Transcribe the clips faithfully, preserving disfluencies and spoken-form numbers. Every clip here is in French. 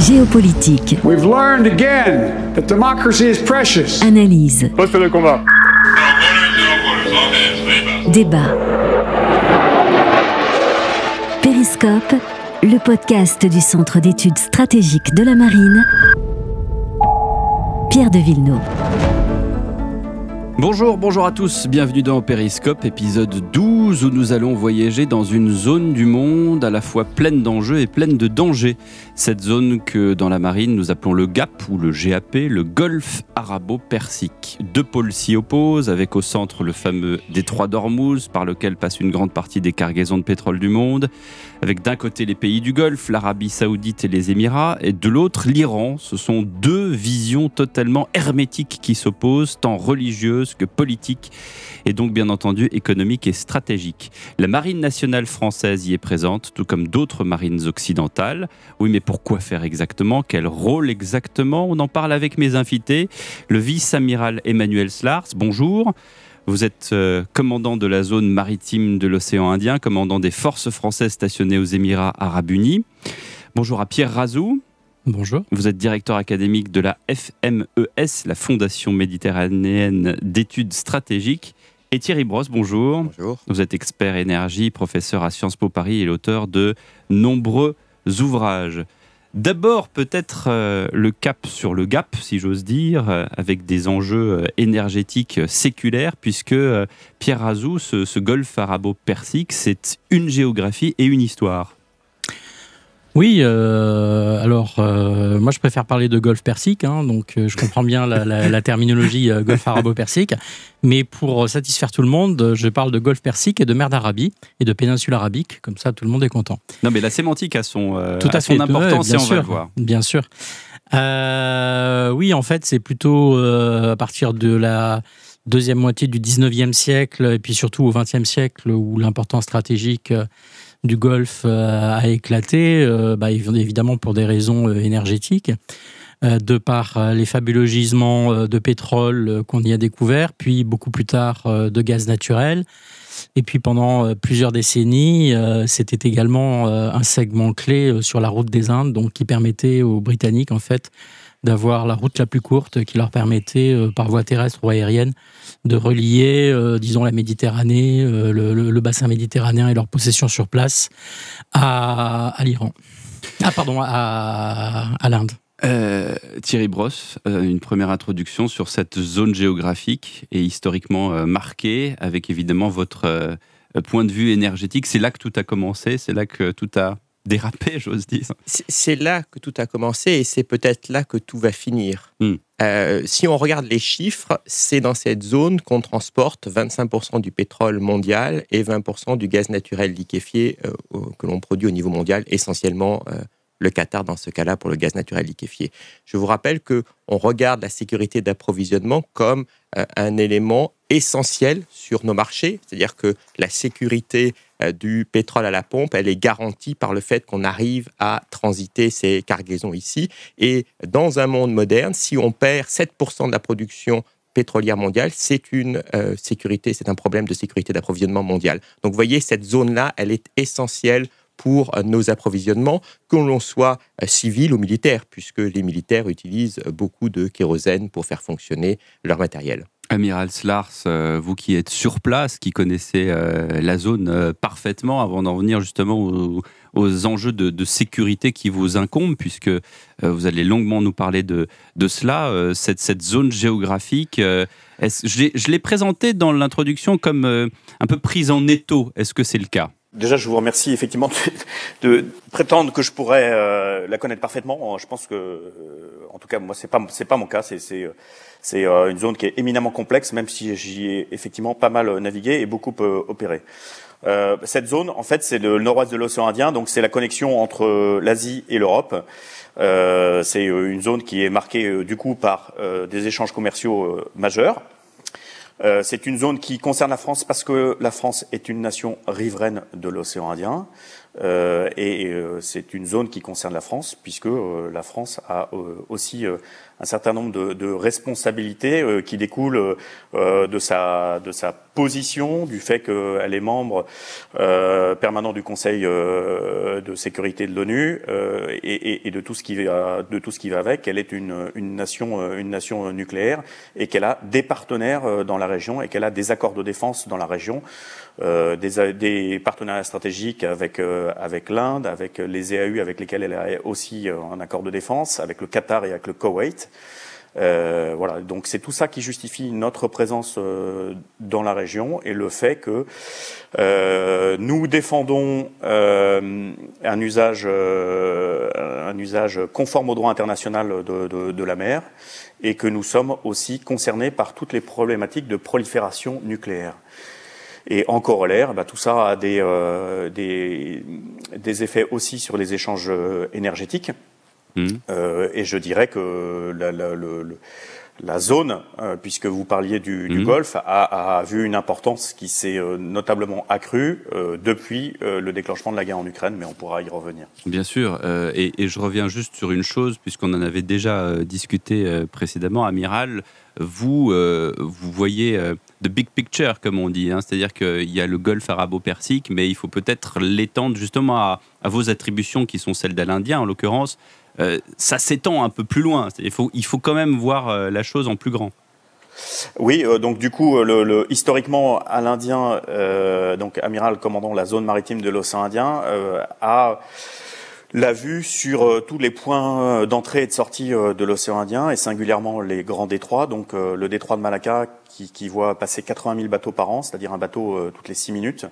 Géopolitique. We've learned again that democracy is precious. Analyse. Poste de combat. Débat. Périscope, le podcast du Centre d'études stratégiques de la Marine. Pierre de Villeneuve. Bonjour, bonjour à tous, bienvenue dans Périscope, épisode douze, où nous allons voyager dans une zone du monde à la fois pleine d'enjeux et pleine de dangers. Cette zone que dans la marine nous appelons le GAP ou le G A P, le Golfe Arabo-Persique. Deux pôles s'y opposent, avec au centre le fameux détroit d'Ormuz, par lequel passe une grande partie des cargaisons de pétrole du monde, avec d'un côté les pays du Golfe, l'Arabie Saoudite et les Émirats, et de l'autre l'Iran. Ce sont deux visions totalement hermétiques qui s'opposent, tant religieuses que politique et donc bien entendu économique et stratégique. La marine nationale française y est présente, tout comme d'autres marines occidentales. Oui, mais pourquoi faire exactement ? Quel rôle exactement ? On en parle avec mes invités. Le vice-amiral Emmanuel Slars, bonjour. Vous êtes euh, commandant de la zone maritime de l'océan Indien, commandant des forces françaises stationnées aux Émirats Arabes Unis. Bonjour à Pierre Razou. Bonjour. Vous êtes directeur académique de la F M E S, la Fondation méditerranéenne d'études stratégiques. Et Thierry Brosse, bonjour. Bonjour. Vous êtes expert énergie, professeur à Sciences Po Paris et l'auteur de nombreux ouvrages. D'abord, peut-être euh, le cap sur le gap, si j'ose dire, euh, avec des enjeux euh, énergétiques euh, séculaires, puisque euh, Pierre Razou, ce, ce golfe arabo-persique, c'est une géographie et une histoire. Oui, euh, alors euh, moi je préfère parler de golfe persique, hein, donc euh, je comprends bien la, la, la terminologie euh, golfe arabo-persique, mais pour satisfaire tout le monde, je parle de golfe persique et de mer d'Arabie et de péninsule arabique, comme ça tout le monde est content. Non, mais la sémantique a son, euh, tout à a fait, son importance, ouais, bien et on sûr, va le voir. Bien sûr. Euh, oui, en fait, c'est plutôt euh, à partir de la deuxième moitié du dix-neuvième siècle et puis surtout au vingtième siècle où l'importance stratégique euh, du Golfe euh, a éclaté, euh, bah, évidemment pour des raisons euh, énergétiques, euh, de par euh, les fabuleux gisements euh, de pétrole euh, qu'on y a découverts, puis beaucoup plus tard euh, de gaz naturel. Et puis pendant euh, plusieurs décennies, euh, c'était également euh, un segment clé euh, sur la route des Indes, donc qui permettait aux Britanniques en fait d'avoir la route la plus courte, qui leur permettait euh, par voie terrestre ou aérienne de relier, euh, disons, la Méditerranée, euh, le, le, le bassin méditerranéen et leur possession sur place à, à l'Iran. Ah pardon, à, à l'Inde. Euh, Thierry Brosse, euh, une première introduction sur cette zone géographique et historiquement euh, marquée, avec évidemment votre euh, point de vue énergétique. C'est là que tout a commencé, c'est là que tout a dérapé, j'ose dire. C'est, c'est là que tout a commencé et c'est peut-être là que tout va finir. Mm. Euh, si on regarde les chiffres, c'est dans cette zone qu'on transporte vingt-cinq pour cent du pétrole mondial et vingt pour cent du gaz naturel liquéfié euh, que l'on produit au niveau mondial, essentiellement euh, le Qatar dans ce cas-là pour le gaz naturel liquéfié. Je vous rappelle qu'on regarde la sécurité d'approvisionnement comme euh, un élément essentiel sur nos marchés, c'est-à-dire que la sécurité euh, du pétrole à la pompe, elle est garantie par le fait qu'on arrive à transiter ces cargaisons ici. Et dans un monde moderne, si on perd sept pour cent de la production pétrolière mondiale, c'est une euh, sécurité, c'est un problème de sécurité d'approvisionnement mondial. Donc vous voyez, cette zone-là, elle est essentielle pour nos approvisionnements, que l'on soit civil ou militaire, puisque les militaires utilisent beaucoup de kérosène pour faire fonctionner leur matériel. Amiral Slars, euh, vous qui êtes sur place, qui connaissez euh, la zone euh, parfaitement, avant d'en venir justement aux, aux enjeux de, de sécurité qui vous incombent, puisque euh, vous allez longuement nous parler de, de cela, euh, cette, cette zone géographique. Euh, est-ce, je, l'ai, je l'ai présentée dans l'introduction comme euh, un peu prise en étau. Est-ce que c'est le cas ? Déjà, je vous remercie effectivement de, de prétendre que je pourrais euh, la connaître parfaitement. Je pense que, euh, en tout cas, moi, c'est pas c'est pas mon cas. C'est c'est c'est euh, une zone qui est éminemment complexe, même si j'y ai effectivement pas mal navigué et beaucoup euh, opéré. Euh, cette zone, en fait, c'est le nord-ouest de l'océan Indien, donc c'est la connexion entre l'Asie et l'Europe. Euh, c'est une zone qui est marquée euh, du coup par euh, des échanges commerciaux euh, majeurs. Euh, c'est une zone qui concerne la France parce que la France est une nation riveraine de l'océan Indien euh, et euh, c'est une zone qui concerne la France puisque euh, la France a euh, aussi euh, un certain nombre de, de responsabilités euh, qui découlent euh, de sa de sa position, du fait qu'elle est membre euh, permanent du Conseil euh, de sécurité de l'ONU euh, et, et, et de tout ce qui va de tout ce qui va avec. Elle est une une nation une nation nucléaire et qu'elle a des partenaires dans la région et qu'elle a des accords de défense dans la région, euh, des, des partenariats stratégiques avec euh, avec l'Inde, avec les E A U avec lesquels elle a aussi un accord de défense, avec le Qatar et avec le Koweït. Euh, voilà, donc c'est tout ça qui justifie notre présence euh, dans la région et le fait que euh, nous défendons euh, un usage, euh, un usage conforme au droit international de, de, de la mer et que nous sommes aussi concernés par toutes les problématiques de prolifération nucléaire. Et en corollaire, bah, tout ça a des, euh, des, des effets aussi sur les échanges énergétiques. Mmh. Euh, et je dirais que la, la, le, le, la zone, euh, puisque vous parliez du, du mmh. Golfe, a, a vu une importance qui s'est euh, notablement accrue euh, depuis euh, le déclenchement de la guerre en Ukraine, mais on pourra y revenir. Bien sûr, euh, et, et je reviens juste sur une chose, puisqu'on en avait déjà euh, discuté euh, précédemment, Amiral. Vous, euh, vous voyez euh, the big picture, comme on dit, hein, c'est-à-dire qu'il y a le Golfe arabo-persique, mais il faut peut-être l'étendre justement à, à vos attributions qui sont celles d'Al-Indien, en l'occurrence. Euh, ça s'étend un peu plus loin. Il faut, il faut quand même voir euh, la chose en plus grand. Oui, euh, donc du coup, le, le, historiquement, Al-Indien, euh, donc amiral commandant la zone maritime de l'océan Indien, euh, a la vue sur euh, tous les points d'entrée et de sortie euh, de l'océan Indien et singulièrement les grands détroits. Donc euh, le détroit de Malacca qui, qui voit passer quatre-vingt mille bateaux par an, c'est-à-dire un bateau euh, toutes les six minutes.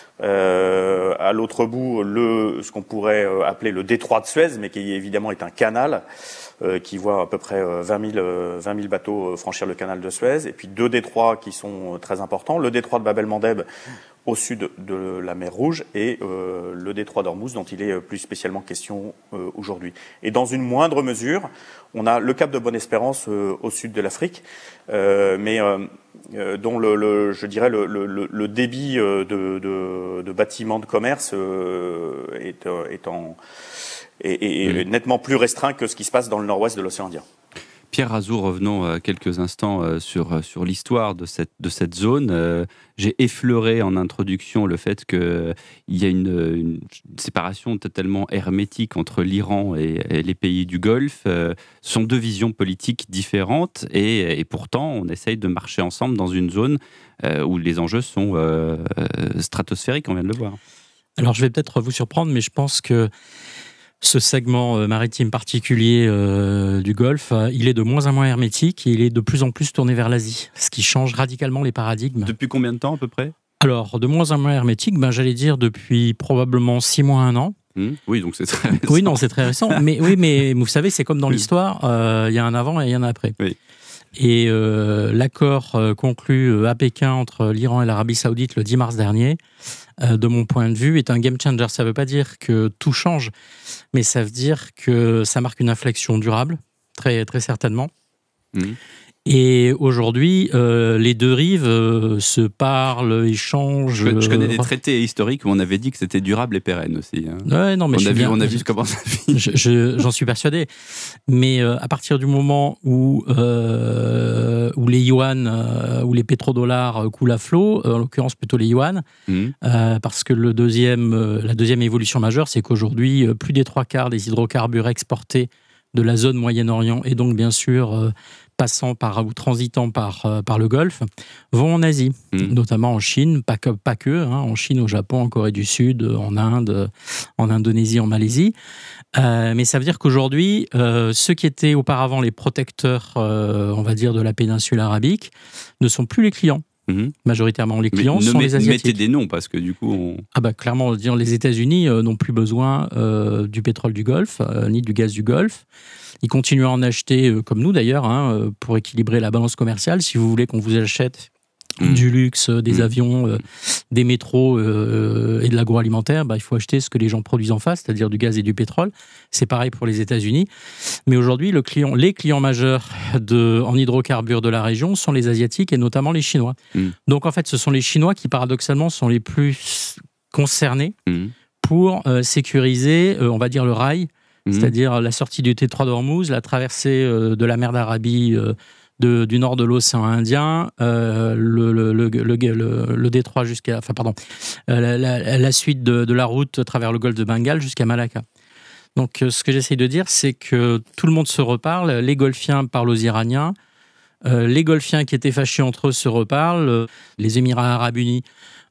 Euh, à l'autre bout, le, ce qu'on pourrait appeler le détroit de Suez, mais qui évidemment est un canal euh, qui voit à peu près vingt mille bateaux franchir le canal de Suez. Et puis deux détroits qui sont très importants. Le détroit de Bab el-Mandeb au sud de la mer Rouge et euh, le détroit d'Ormuz dont il est plus spécialement question euh, aujourd'hui. Et dans une moindre mesure, on a le cap de Bonne-Espérance euh, au sud de l'Afrique, euh, mais euh, euh, dont le, le, je dirais le, le, le débit de, de, de bâtiments de commerce euh, est, est, en, est, est mmh. nettement plus restreint que ce qui se passe dans le nord-ouest de l'océan Indien. Pierre Razou, revenons euh, quelques instants euh, sur, sur l'histoire de cette, de cette zone. Euh, j'ai effleuré en introduction le fait qu'il euh, y a une, une séparation totalement hermétique entre l'Iran et, et les pays du Golfe. Euh, ce sont deux visions politiques différentes et, et pourtant on essaye de marcher ensemble dans une zone euh, où les enjeux sont euh, stratosphériques, on vient de le voir. Alors je vais peut-être vous surprendre, mais je pense que ce segment euh, maritime particulier euh, du Golfe, euh, il est de moins en moins hermétique et il est de plus en plus tourné vers l'Asie, ce qui change radicalement les paradigmes. Depuis combien de temps à peu près ? Alors, de moins en moins hermétique, ben, j'allais dire depuis probablement six mois, un an. Mmh. Oui, donc c'est très récent. Oui, non, c'est très récent. mais, oui, mais vous savez, c'est comme dans oui. l'histoire, euh, il y a un avant et il y a un après. Oui. Et euh, l'accord euh, conclu à Pékin entre l'Iran et l'Arabie Saoudite le dix mars dernier, euh, de mon point de vue, est un game changer. Ça ne veut pas dire que tout change, mais ça veut dire que ça marque une inflexion durable, très, très certainement. Mmh. Et aujourd'hui, euh, les deux rives euh, se parlent, échangent. Je, je connais des traités historiques où on avait dit que c'était durable et pérenne aussi. Hein. Ouais, non, mais on, je a vu, bien, on a vu comment ça finit. Je, je, j'en suis persuadé. Mais euh, à partir du moment où, euh, où les yuan, euh, où les pétrodollars coulent à flot, euh, en l'occurrence plutôt les yuan, mmh. euh, parce que le deuxième, euh, la deuxième évolution majeure, c'est qu'aujourd'hui, euh, plus des trois quarts des hydrocarbures exportés de la zone Moyen-Orient et donc bien sûr euh, passant par ou transitant par euh, par le Golfe vont en Asie, mmh. notamment en Chine, pas que pas que, hein, en Chine, au Japon, en Corée du Sud, en Inde, en Indonésie, en Malaisie. Euh, mais ça veut dire qu'aujourd'hui, euh, ceux qui étaient auparavant les protecteurs, euh, on va dire, de la péninsule arabique, ne sont plus les clients. Mmh. Majoritairement, les clients mais sont met, les Asiatiques. Mettez des noms, parce que du coup... On... Ah bah, clairement, les États-Unis euh, n'ont plus besoin euh, du pétrole du Golfe, euh, ni du gaz du Golfe. Ils continuent à en acheter, euh, comme nous d'ailleurs, hein, pour équilibrer la balance commerciale. Si vous voulez qu'on vous achète mmh. du luxe, des mmh. avions, euh, des métros euh, et de l'agroalimentaire, bah, il faut acheter ce que les gens produisent en face, c'est-à-dire du gaz et du pétrole. C'est pareil pour les États-Unis. Mais aujourd'hui, le client, les clients majeurs de, en hydrocarbures de la région sont les Asiatiques et notamment les Chinois. Mmh. Donc en fait, ce sont les Chinois qui, paradoxalement, sont les plus concernés mmh. pour euh, sécuriser, euh, on va dire, le rail Mmh. C'est-à-dire la sortie du Détroit d'Ormuz, la traversée euh, de la mer d'Arabie euh, de, du nord de l'océan Indien, euh, le, le, le, le, le, le détroit jusqu'à, enfin pardon, euh, la, la, la suite de, de la route à travers le golfe de Bengale jusqu'à Malacca. Donc, euh, ce que j'essaye de dire, c'est que tout le monde se reparle. Les Golfiens parlent aux Iraniens. Euh, les Golfiens qui étaient fâchés entre eux se reparlent. Les Émirats arabes unis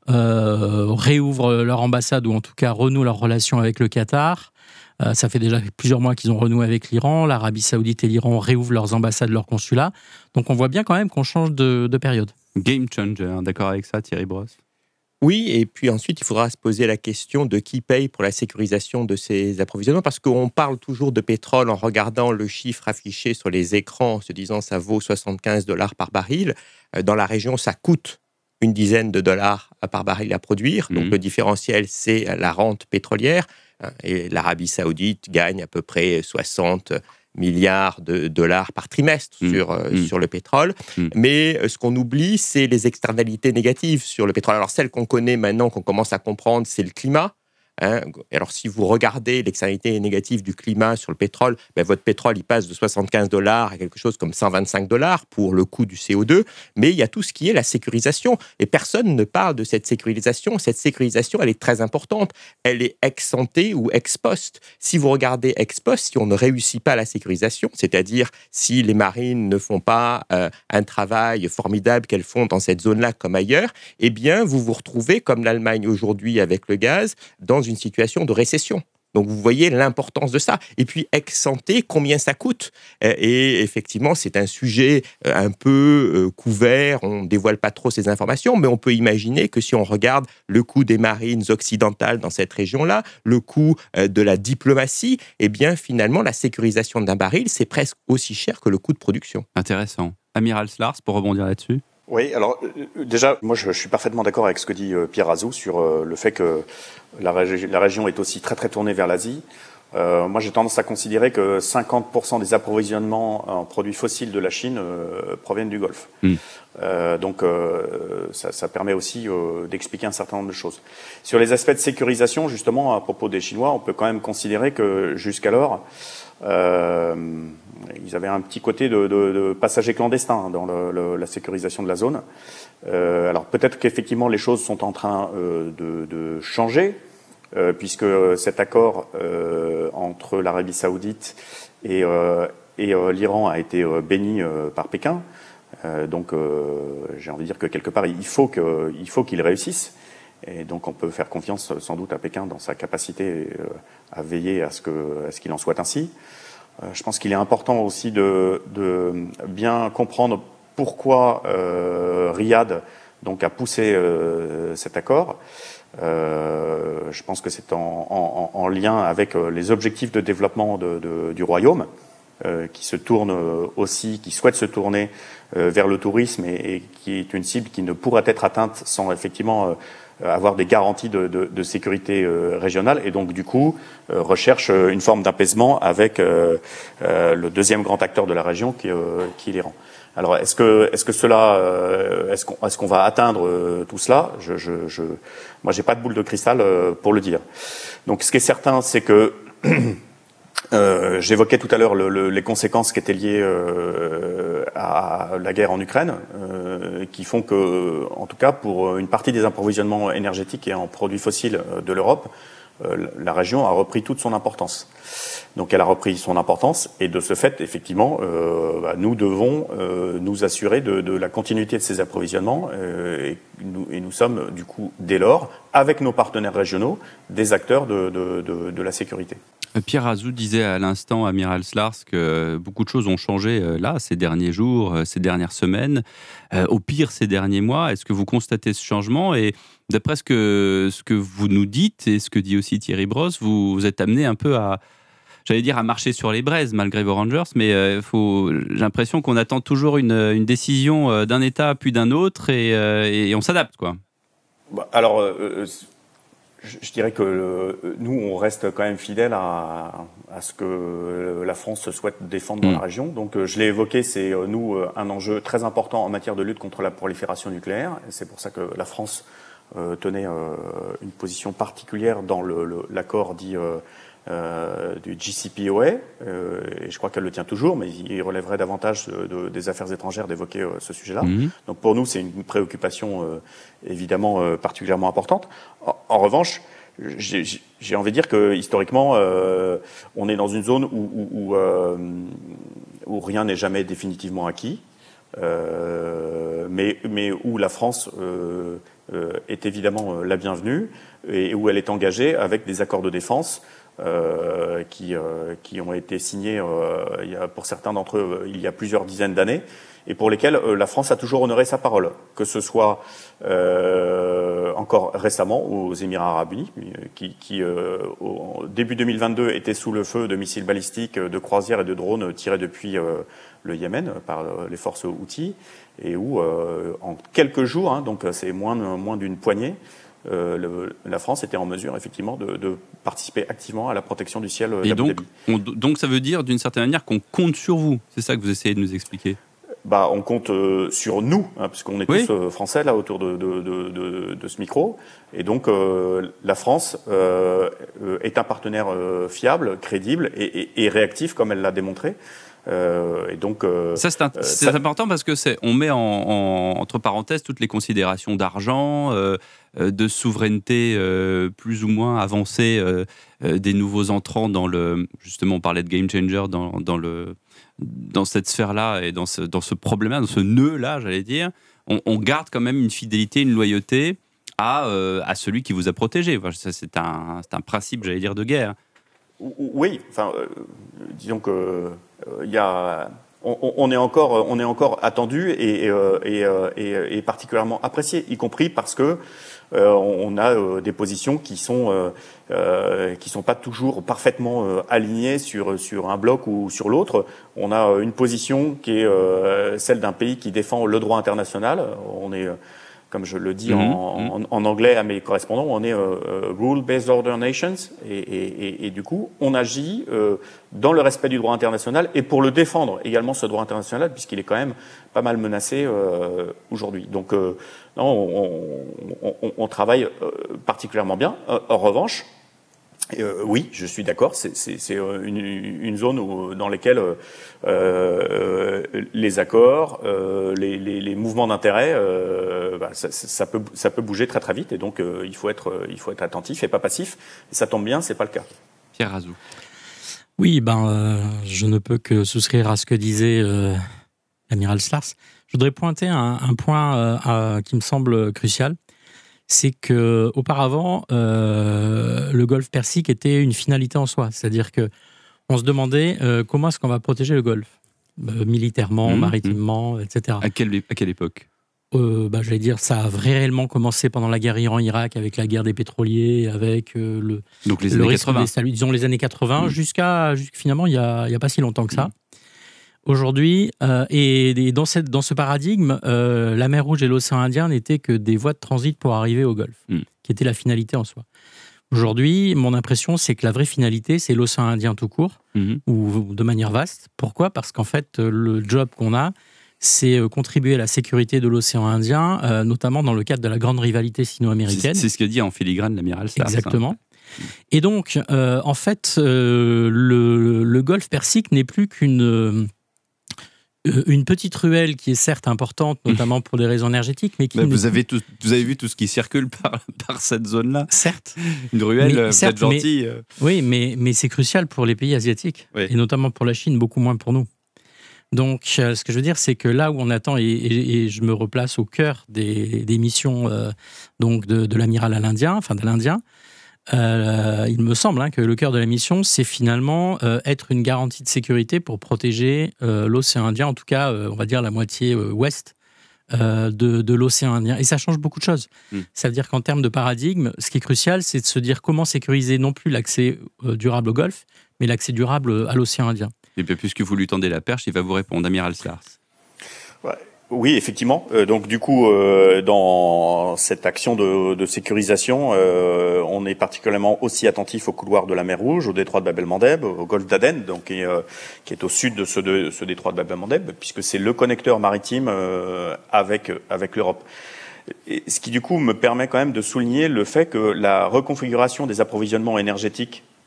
euh, réouvrent leur ambassade ou en tout cas renouent leurs relations avec le Qatar. Euh, ça fait déjà plusieurs mois qu'ils ont renoué avec l'Iran. L'Arabie saoudite et l'Iran réouvrent leurs ambassades, leurs consulats. Donc on voit bien quand même qu'on change de, de période. Game changer, d'accord avec ça, Thierry Brosse? Oui, et puis ensuite, il faudra se poser la question de qui paye pour la sécurisation de ces approvisionnements, parce qu'on parle toujours de pétrole en regardant le chiffre affiché sur les écrans, en se disant ça vaut soixante-quinze dollars par baril. Dans la région, ça coûte une dizaine de dollars par baril à produire. Mmh. Donc le différentiel, c'est la rente pétrolière. Et l'Arabie saoudite gagne à peu près soixante milliards de dollars par trimestre mmh. sur, euh, mmh. sur le pétrole. Mmh. Mais euh, ce qu'on oublie, c'est les externalités négatives sur le pétrole. Alors, celle qu'on connaît maintenant, qu'on commence à comprendre, c'est le climat. Hein. Alors, si vous regardez l'externalité négative du climat sur le pétrole, ben, votre pétrole, il passe de soixante-quinze dollars à quelque chose comme cent vingt-cinq dollars pour le coût du C O deux. Mais il y a tout ce qui est la sécurisation. Et personne ne parle de cette sécurisation. Cette sécurisation, elle est très importante. Elle est ex ante ou ex post. Si vous regardez ex post, si on ne réussit pas la sécurisation, c'est-à-dire si les marines ne font pas euh, un travail formidable qu'elles font dans cette zone-là comme ailleurs, eh bien, vous vous retrouvez, comme l'Allemagne aujourd'hui avec le gaz, dans une une situation de récession. Donc, vous voyez l'importance de ça. Et puis, ex ante, combien ça coûte ? Et effectivement, c'est un sujet un peu couvert. On ne dévoile pas trop ces informations, mais on peut imaginer que si on regarde le coût des marines occidentales dans cette région-là, le coût de la diplomatie, eh bien, finalement, la sécurisation d'un baril, c'est presque aussi cher que le coût de production. Intéressant. Amiral Slars, pour rebondir là-dessus. Oui, alors euh, déjà, moi je, je suis parfaitement d'accord avec ce que dit euh, Pierre Azou sur euh, le fait que la, régi- la région est aussi très très tournée vers l'Asie. Euh, moi j'ai tendance à considérer que cinquante pour cent des approvisionnements en produits fossiles de la Chine euh, proviennent du Golfe. Mm. Euh, donc euh, ça, ça permet aussi euh, d'expliquer un certain nombre de choses. Sur les aspects de sécurisation, justement, à propos des Chinois, on peut quand même considérer que jusqu'alors, euh, ils avaient un petit côté de, de, de passagers clandestins dans le, le, la sécurisation de la zone. Euh, alors peut-être qu'effectivement les choses sont en train euh, de, de changer, euh, puisque cet accord euh, entre l'Arabie Saoudite et, euh, et euh, l'Iran a été euh, béni euh, par Pékin. Euh, donc euh, j'ai envie de dire que quelque part il faut que, il faut qu'il réussisse. Et donc on peut faire confiance sans doute à Pékin dans sa capacité euh, à veiller à ce que, à ce qu'il en soit ainsi. Je pense qu'il est important aussi de, de bien comprendre pourquoi euh, Riyad donc, a poussé euh, cet accord. Euh, je pense que c'est en, en, en lien avec les objectifs de développement de, de, du royaume, euh, qui se tourne aussi, qui souhaite se tourner euh, vers le tourisme et, et qui est une cible qui ne pourra être atteinte sans effectivement euh, avoir des garanties de, de, de sécurité euh, régionale et donc du coup euh, recherche euh, une forme d'apaisement avec euh, euh, le deuxième grand acteur de la région qui, euh, qui est l'Iran. Alors est-ce que est-ce que cela euh, est-ce qu'on est-ce qu'on va atteindre euh, tout cela ? Je je je moi j'ai pas de boule de cristal euh, pour le dire. Donc ce qui est certain c'est que Euh, j'évoquais tout à l'heure le, le, les conséquences qui étaient liées euh, à la guerre en Ukraine, euh, qui font que, en tout cas, pour une partie des approvisionnements énergétiques et en produits fossiles de l'Europe, euh, la région a repris toute son importance. Donc, elle a repris son importance, et de ce fait, effectivement, euh, bah, nous devons euh, nous assurer de, de la continuité de ces approvisionnements, euh, et, nous, et nous sommes, du coup, dès lors, avec nos partenaires régionaux, des acteurs de, de, de, de la sécurité. Pierre Azou disait à l'instant, Amiral Slars, que beaucoup de choses ont changé euh, là, ces derniers jours, euh, ces dernières semaines, euh, au pire ces derniers mois. Est-ce que vous constatez ce changement ? Et d'après ce que, ce que vous nous dites et ce que dit aussi Thierry Brosse, vous, vous êtes amené un peu à, j'allais dire, à marcher sur les braises malgré vos Rangers, mais euh, faut, j'ai l'impression qu'on attend toujours une, une décision d'un État puis d'un autre et, euh, et on s'adapte, quoi. Bah, alors... Euh, Je dirais que euh, nous, on reste quand même fidèles à, à ce que la France souhaite défendre dans mmh. la région. Donc, euh, je l'ai évoqué, c'est euh, nous euh, un enjeu très important en matière de lutte contre la prolifération nucléaire. Et c'est pour ça que la France euh, tenait euh, une position particulière dans le, le, l'accord dit euh, euh, du J C P O A, euh, et je crois qu'elle le tient toujours, mais il relèverait davantage de, de, des affaires étrangères d'évoquer euh, ce sujet-là. Mmh. Donc pour nous, c'est une préoccupation euh, évidemment euh, particulièrement importante. En, en revanche, j'ai, j'ai envie de dire que historiquement, euh, on est dans une zone où, où, où, euh, où rien n'est jamais définitivement acquis, euh, mais, mais où la France euh, euh, est évidemment la bienvenue et où elle est engagée avec des accords de défense euh, qui, euh, qui ont été signés euh, il y a, pour certains d'entre eux il y a plusieurs dizaines d'années, et pour lesquels euh, la France a toujours honoré sa parole, que ce soit euh, encore récemment aux Émirats arabes unis, qui, qui euh, au début deux mille vingt-deux étaient sous le feu de missiles balistiques, de croisières et de drones tirés depuis euh, le Yémen par euh, les forces Houthis, et où euh, en quelques jours, hein, donc c'est moins, moins d'une poignée, Euh, le, la France était en mesure effectivement de, de participer activement à la protection du ciel d'Abu Dhabi. Et donc, on, donc ça veut dire d'une certaine manière qu'on compte sur vous. C'est ça que vous essayez de nous expliquer. Bah, on compte euh, sur nous, hein, puisqu'on est oui. tous euh, français là autour de, de, de, de, de ce micro, et donc euh, la France euh, est un partenaire euh, fiable, crédible et, et, et réactif comme elle l'a démontré. Euh, et donc, euh, ça c'est, un, c'est ça... important parce que c'est, on met en, en, entre parenthèses toutes les considérations d'argent, euh, de souveraineté euh, plus ou moins avancée euh, euh, des nouveaux entrants dans le. Justement, on parlait de game changer dans, dans le dans cette sphère-là et dans ce dans ce problème-là, dans ce nœud-là, j'allais dire. On, on garde quand même une fidélité, une loyauté à euh, à celui qui vous a protégé. Enfin, ça, c'est un c'est un principe, j'allais dire, de guerre. Oui, enfin, euh, disons que euh, il y a, on, on est encore, on est encore attendu et, et, et, et particulièrement apprécié, y compris parce que euh, on a euh, des positions qui sont euh, euh, qui sont pas toujours parfaitement euh, alignées sur sur un bloc ou sur l'autre. On a une position qui est euh, celle d'un pays qui défend le droit international. On est comme je le dis mmh, en, mmh. en, en anglais à mes correspondants, on est euh, Rule-Based Order Nations, et, et, et, et du coup, on agit euh, dans le respect du droit international et pour le défendre également, ce droit international, puisqu'il est quand même pas mal menacé euh, aujourd'hui. Donc, euh, non, on, on, on, on travaille euh, particulièrement bien. Euh, en revanche, Euh, oui, je suis d'accord. C'est, c'est, c'est une, une zone où, dans laquelle euh, les accords, euh, les, les, les mouvements d'intérêt, euh, bah, ça, ça peut, ça peut bouger très très vite. Et donc, euh, il faut être, il faut être attentif et pas passif. Et ça tombe bien, c'est pas le cas. Pierre Razou. Oui, ben, euh, je ne peux que souscrire à ce que disait euh, l'amiral Slars. Je voudrais pointer un, un point euh, à, qui me semble crucial. C'est que auparavant, euh, le golfe Persique était une finalité en soi. C'est-à-dire que on se demandait euh, comment est-ce qu'on va protéger le golfe, euh, militairement, mmh, maritimement, mmh. et cetera. À quelle, à quelle époque euh, bah, j'allais dire, ça a réellement commencé pendant la guerre Iran-Irak, avec la guerre des pétroliers, avec euh, le, Donc les le années risque quatre-vingts. des, disons les années quatre-vingts, mmh. jusqu'à, jusqu'à finalement, il n'y a, y a pas si longtemps que ça. Mmh. Aujourd'hui, euh, et, et dans, cette, dans ce paradigme, euh, la mer Rouge et l'océan Indien n'étaient que des voies de transit pour arriver au Golfe, mm. qui était la finalité en soi. Aujourd'hui, mon impression, c'est que la vraie finalité, c'est l'océan Indien tout court, mm-hmm. ou, ou de manière vaste. Pourquoi ? Parce qu'en fait, le job qu'on a, c'est contribuer à la sécurité de l'océan Indien, euh, notamment dans le cadre de la grande rivalité sino-américaine. C'est, c'est ce que dit en filigrane l'amiral Slars. Exactement. Hein. Et donc, euh, en fait, euh, le, le Golfe Persique n'est plus qu'une... une petite ruelle qui est certes importante, notamment pour des raisons énergétiques, mais qui... Bah, vous, avez tout, vous avez vu tout ce qui circule par, par cette zone-là. Certes. Une ruelle, mais, vous certes, êtes gentil. Mais, oui, mais, mais c'est crucial pour les pays asiatiques, oui. et notamment pour la Chine, beaucoup moins pour nous. Donc, euh, ce que je veux dire, c'est que là où on attend, et, et, et je me replace au cœur des, des missions euh, donc de, de l'amiral à l'Indien, enfin de l'Indien, Euh, il me semble hein, que le cœur de la mission, c'est finalement euh, être une garantie de sécurité pour protéger euh, l'océan Indien, en tout cas, euh, on va dire la moitié euh, ouest euh, de, de l'océan Indien. Et ça change beaucoup de choses. Mm. Ça veut dire qu'en termes de paradigme, ce qui est crucial, c'est de se dire comment sécuriser non plus l'accès euh, durable au Golfe, mais l'accès durable à l'océan Indien. Et bien, puisque vous lui tendez la perche, il va vous répondre, amiral Slars. Ouais. Oui, effectivement. Euh, donc du coup, euh, dans cette action de, de sécurisation, euh, on est particulièrement aussi attentif au couloir de la mer Rouge, au détroit de Bab el-Mandeb, au golfe d'Aden, donc qui est, euh, qui est au sud de ce, de ce détroit de Bab el-Mandeb, puisque c'est le connecteur maritime euh, avec avec l'Europe. Et ce qui du coup me permet quand même de souligner le fait que la reconfiguration des approvisionnements énergétiques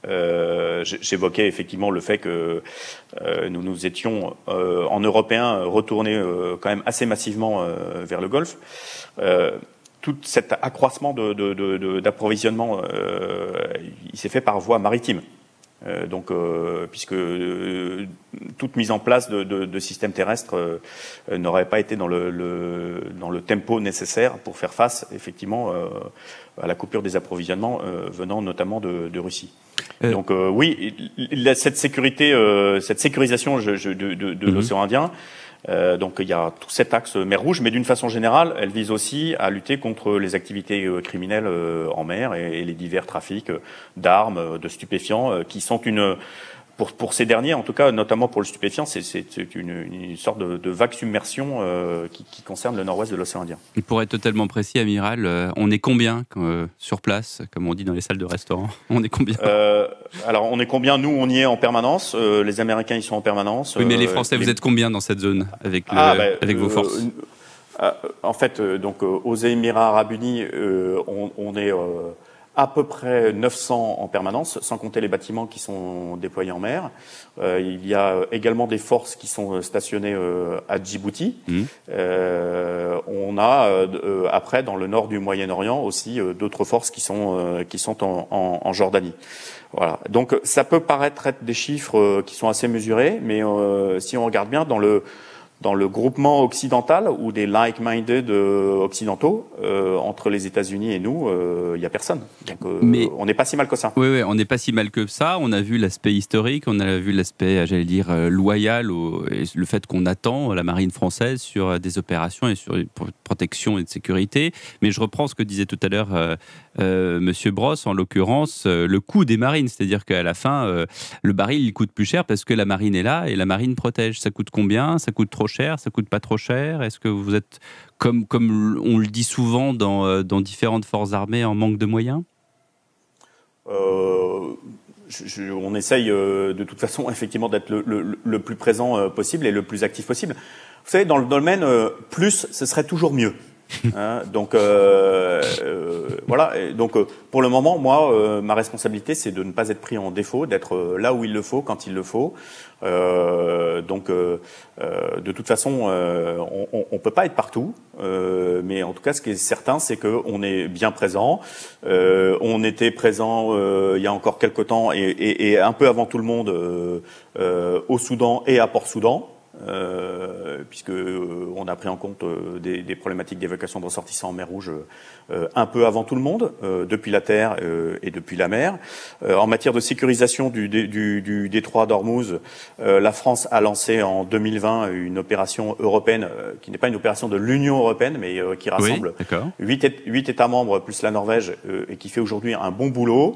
Euh, j'évoquais effectivement le fait que euh, nous nous étions euh, en Européens retournés euh, quand même assez massivement euh, vers le Golfe. Euh, tout cet accroissement de, de, de, de, d'approvisionnement, euh, il s'est fait par voie maritime. Euh, donc, euh, puisque euh, toute mise en place de, de, de systèmes terrestres euh, n'aurait pas été dans le, le, dans le tempo nécessaire pour faire face, effectivement, euh, à la coupure des approvisionnements euh, venant notamment de, de Russie. Euh... Donc, euh, oui, cette sécurité, euh, cette sécurisation je, je, de, de, de mmh. l'océan Indien. Euh, donc il y a tout cet axe mer Rouge, mais d'une façon générale, elle vise aussi à lutter contre les activités euh, criminelles euh, en mer et, et les divers trafics euh, d'armes, de stupéfiants, euh, qui sont une pour pour ces derniers, en tout cas, notamment pour le stupéfiant, c'est c'est une, une sorte de, de vague submersion euh, qui, qui concerne le nord-ouest de l'océan Indien. Et pour être totalement précis, amiral, euh, on est combien euh, sur place, comme on dit dans les salles de restaurant? On est combien? euh, Alors on est combien? Nous, on y est en permanence. Euh, les Américains, ils sont en permanence. Oui, mais les Français, euh, vous les... êtes combien dans cette zone avec le, ah, bah, avec vos forces? euh, euh, En fait, euh, donc euh, aux Émirats Arabes Unis, euh, on, on est euh, à peu près neuf cents en permanence, sans compter les bâtiments qui sont déployés en mer. Euh, il y a également des forces qui sont stationnées euh, à Djibouti. Mmh. Euh, on a euh, après dans le nord du Moyen-Orient aussi euh, d'autres forces qui sont euh, qui sont en, en, en Jordanie. Voilà. Donc ça peut paraître être des chiffres euh, qui sont assez mesurés, mais euh, si on regarde bien dans le dans le groupement occidental ou des like-minded euh, occidentaux, euh, entre les États-Unis et nous, il euh, n'y a personne. Donc, euh, mais on n'est pas si mal que ça. Oui, oui, on n'est pas si mal que ça. On a vu l'aspect historique, on a vu l'aspect, j'allais dire, loyal, au, et le fait qu'on attend la marine française sur des opérations et sur une protection et de sécurité. Mais je reprends ce que disait tout à l'heure euh, euh, Monsieur Brosse, en l'occurrence, euh, le coût des marines. C'est-à-dire qu'à la fin, euh, le baril, il coûte plus cher parce que la marine est là et la marine protège. Ça coûte combien? Ça coûte trop cher? Ça coûte pas trop cher? Est-ce que vous êtes, comme, comme on le dit souvent dans, dans différentes forces armées, en manque de moyens? euh, je, je, On essaye euh, de toute façon effectivement d'être le, le, le plus présent euh, possible et le plus actif possible. Vous savez, dans le domaine, euh, plus, ce serait toujours mieux. Hein, donc euh, euh, voilà. Et donc euh, pour le moment, moi, euh, ma responsabilité, c'est de ne pas être pris en défaut, d'être euh, là où il le faut, quand il le faut. Euh, donc euh, euh, de toute façon, euh, on, on peut pas être partout, euh, mais en tout cas, ce qui est certain, c'est que on est bien présent. Euh, on était présent euh, il y a encore quelque temps et, et, et un peu avant tout le monde euh, euh, au Soudan et à Port-Soudan. Euh, puisque euh, on a pris en compte euh, des, des problématiques d'évacuation de ressortissants en mer Rouge euh, un peu avant tout le monde, euh, depuis la terre euh, et depuis la mer. Euh, en matière de sécurisation du, du, du détroit d'Ormuz, euh, la France a lancé en deux mille vingt une opération européenne euh, qui n'est pas une opération de l'Union européenne, mais euh, qui rassemble huit oui, États membres plus la Norvège euh, et qui fait aujourd'hui un bon boulot.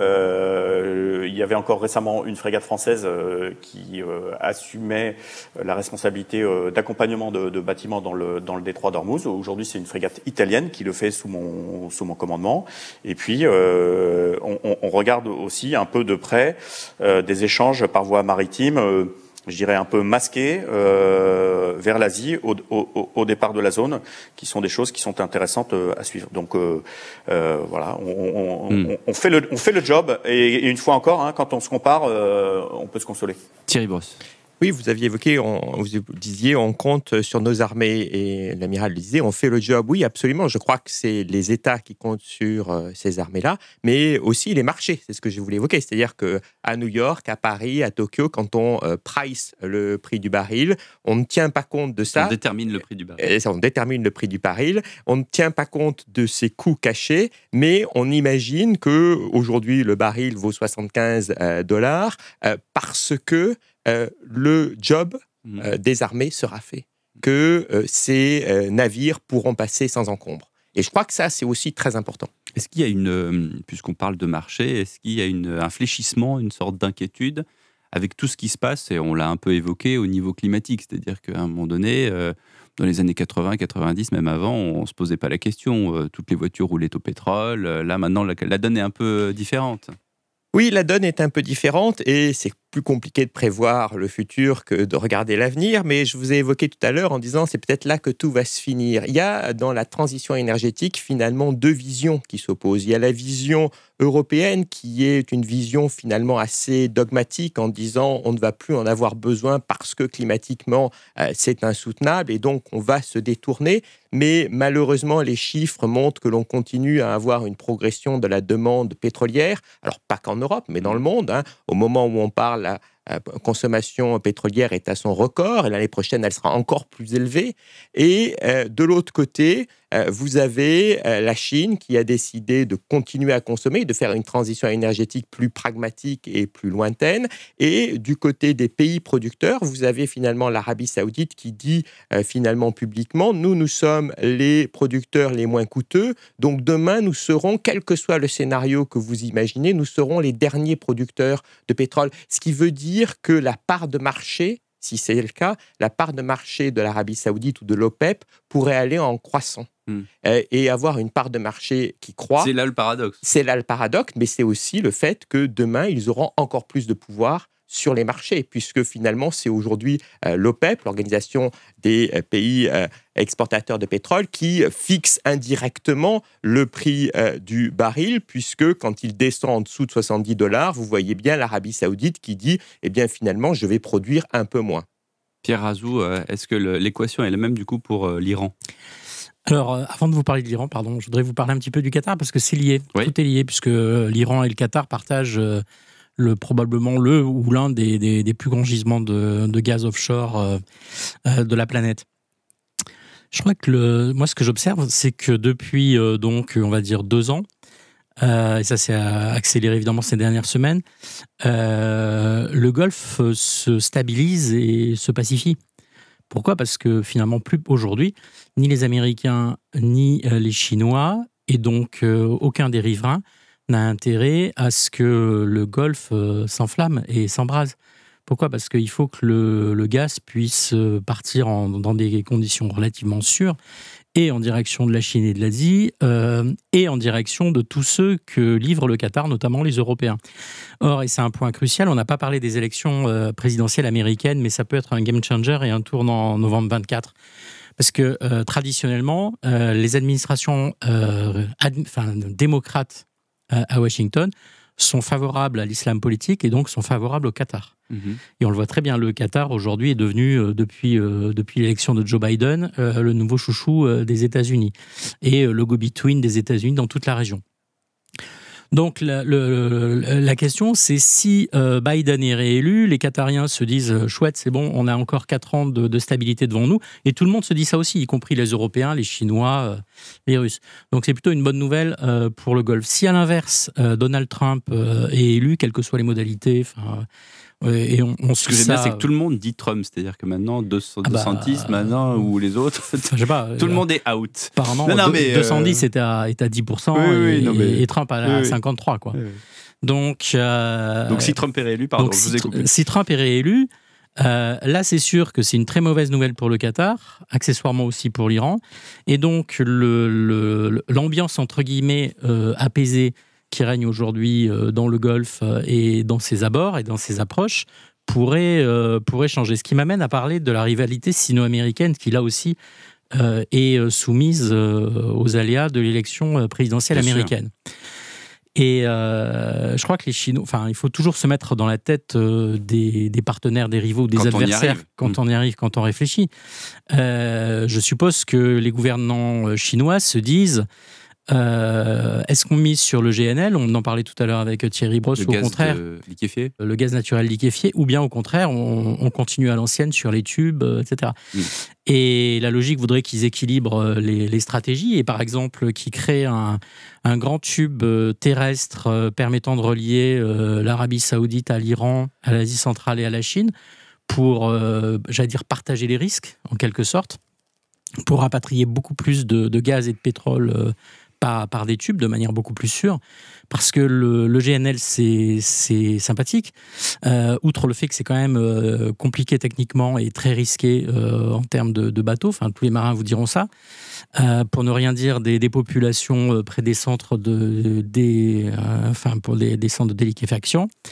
Euh, il y avait encore récemment une frégate française euh, qui euh, assumait la responsabilité euh, d'accompagnement de, de bâtiments dans le dans le détroit d'Ormuz. Aujourd'hui, c'est une frégate italienne qui le fait sous mon sous mon commandement. Et puis, euh, on, on regarde aussi un peu de près euh, des échanges par voie maritime. Euh, je dirais un peu masqués euh, vers l'Asie au, au, au départ de la zone, qui sont des choses qui sont intéressantes euh, à suivre. Donc euh, euh, voilà, on, on, mm. on, on fait le on fait le job et, et une fois encore, hein, quand on se compare, euh, on peut se consoler. Thierry Brosse. Oui, vous aviez évoqué, on, vous disiez, on compte sur nos armées, et l'amiral le disait, on fait le job. Oui, absolument. Je crois que c'est les États qui comptent sur euh, ces armées-là, mais aussi les marchés. C'est ce que je voulais évoquer. C'est-à-dire qu'à New York, à Paris, à Tokyo, quand on euh, price le prix du baril, on ne tient pas compte de ça. On détermine le prix du baril. Et ça, on détermine le prix du baril. On ne tient pas compte de ses coûts cachés, mais on imagine qu'aujourd'hui, le baril vaut soixante-quinze euh, dollars euh, parce que Euh, le job euh, des armées sera fait, que euh, ces euh, navires pourront passer sans encombre. Et je crois que ça, c'est aussi très important. Est-ce qu'il y a une, puisqu'on parle de marché, est-ce qu'il y a une, un fléchissement, une sorte d'inquiétude avec tout ce qui se passe, et on l'a un peu évoqué au niveau climatique, c'est-à-dire qu'à un moment donné, euh, dans les années quatre-vingts, quatre-vingt-dix, même avant, on ne se posait pas la question. Euh, toutes les voitures roulaient au pétrole. Là, maintenant, la, la donne est un peu différente. Oui, la donne est un peu différente et c'est plus compliqué de prévoir le futur que de regarder l'avenir, mais je vous ai évoqué tout à l'heure en disant c'est peut-être là que tout va se finir. Il y a dans la transition énergétique finalement deux visions qui s'opposent. Il y a la vision européenne qui est une vision finalement assez dogmatique en disant on ne va plus en avoir besoin parce que climatiquement euh, c'est insoutenable et donc on va se détourner. Mais malheureusement, les chiffres montrent que l'on continue à avoir une progression de la demande pétrolière. Alors, pas qu'en Europe, mais dans le monde. Hein. Au moment où on parle, la consommation pétrolière est à son record et l'année prochaine, elle sera encore plus élevée. Et euh, de l'autre côté, euh, vous avez euh, la Chine qui a décidé de continuer à consommer, de faire une transition énergétique plus pragmatique et plus lointaine. Et du côté des pays producteurs, vous avez finalement l'Arabie Saoudite qui dit euh, finalement publiquement, nous, nous sommes les producteurs les moins coûteux. Donc demain, nous serons, quel que soit le scénario que vous imaginez, nous serons les derniers producteurs de pétrole. Ce qui veut dire que la part de marché, si c'est le cas, la part de marché de l'Arabie Saoudite ou de l'OPEP pourrait aller en croissant mmh. euh, et avoir une part de marché qui croît. C'est là le paradoxe. C'est là le paradoxe, mais c'est aussi le fait que demain, ils auront encore plus de pouvoir sur les marchés, puisque finalement, c'est aujourd'hui euh, l'OPEP, l'organisation des euh, pays euh, exportateurs de pétrole, qui fixe indirectement le prix euh, du baril, puisque quand il descend en dessous de soixante-dix dollars, vous voyez bien l'Arabie Saoudite qui dit, eh bien finalement, je vais produire un peu moins. Pierre Razou, euh, est-ce que le, l'équation est la même du coup pour euh, l'Iran ? Alors, euh, avant de vous parler de l'Iran, pardon, je voudrais vous parler un petit peu du Qatar, parce que c'est lié, oui. Tout est lié, puisque euh, l'Iran et le Qatar partagent... Euh, Le, probablement le ou l'un des, des, des plus grands gisements de, de gaz offshore euh, euh, de la planète. Je crois que le, moi, ce que j'observe, c'est que depuis euh, donc, on va dire deux ans, euh, et ça s'est accéléré évidemment ces dernières semaines, euh, le Golfe se stabilise et se pacifie. Pourquoi ? Parce que finalement, plus aujourd'hui, ni les Américains ni euh, les Chinois, et donc euh, aucun des riverains, n'a intérêt à ce que le Golfe euh, s'enflamme et s'embrase. Pourquoi ? Parce qu'il faut que le, le gaz puisse partir en, dans des conditions relativement sûres et en direction de la Chine et de l'Asie euh, et en direction de tous ceux que livre le Qatar, notamment les Européens. Or, et c'est un point crucial, on n'a pas parlé des élections euh, présidentielles américaines, mais ça peut être un game changer et un tournant en novembre vingt-quatre. Parce que euh, traditionnellement, euh, les administrations euh, ad, enfin, démocrates à Washington, sont favorables à l'islam politique et donc sont favorables au Qatar. Mmh. Et on le voit très bien, le Qatar aujourd'hui est devenu, euh, depuis, euh, depuis l'élection de Joe Biden, euh, le nouveau chouchou euh, des États-Unis et euh, le go-between des États-Unis dans toute la région. Donc la, le, la question, c'est si euh, Biden est réélu, les Qatariens se disent euh, « chouette, c'est bon, on a encore quatre ans de, de stabilité devant nous ». Et tout le monde se dit ça aussi, y compris les Européens, les Chinois, euh, les Russes. Donc c'est plutôt une bonne nouvelle euh, pour le Golfe. Si à l'inverse, euh, Donald Trump euh, est élu, quelles que soient les modalités, enfin... Et on, on Ce que j'aime bien, c'est que tout le monde dit Trump, c'est-à-dire que maintenant, deux cents, ah bah, deux cent dix, maintenant, ou les autres, je sais pas, tout le monde est out. Apparemment, non, non, mais deux cent dix euh... est, à, est à dix pour cent oui, et, oui, non, mais... et Trump à oui, cinquante-trois. Quoi. Oui, oui. Donc, euh... donc, si Trump est réélu, pardon, donc, je vous ai coupé. Si, si Trump est réélu, euh, là, c'est sûr que c'est une très mauvaise nouvelle pour le Qatar, accessoirement aussi pour l'Iran. Et donc, le, le, l'ambiance, entre guillemets, euh, apaisée, qui règne aujourd'hui dans le Golfe et dans ses abords et dans ses approches, pourrait, euh, pourrait changer. Ce qui m'amène à parler de la rivalité sino-américaine qui, là aussi, euh, est soumise euh, aux aléas de l'élection présidentielle Bien américaine. Sûr. Et euh, je crois que les Chinois... Enfin, il faut toujours se mettre dans la tête euh, des, des partenaires, des rivaux, des quand adversaires, on quand mmh. on y arrive, quand on réfléchit. Euh, je suppose que les gouvernants chinois se disent... Euh, est-ce qu'on mise sur le G N L ? On en parlait tout à l'heure avec Thierry Brosse, le ou au gaz contraire, liquéfié. le gaz naturel liquéfié, ou bien au contraire, on, on continue à l'ancienne sur les tubes, et cetera. Mm. Et la logique voudrait qu'ils équilibrent les, les stratégies, et par exemple, qu'ils créent un, un grand tube terrestre permettant de relier euh, l'Arabie Saoudite à l'Iran, à l'Asie centrale et à la Chine, pour, euh, j'allais dire, partager les risques, en quelque sorte, pour rapatrier beaucoup plus de, de gaz et de pétrole euh, Par, par des tubes de manière beaucoup plus sûre, parce que le, le G N L, c'est, c'est sympathique, euh, outre le fait que c'est quand même euh, compliqué techniquement et très risqué euh, en termes de, de bateaux, enfin tous les marins vous diront ça, euh, pour ne rien dire des, des populations près des centres de, des, euh, enfin pour les, des centres de déliquéfaction.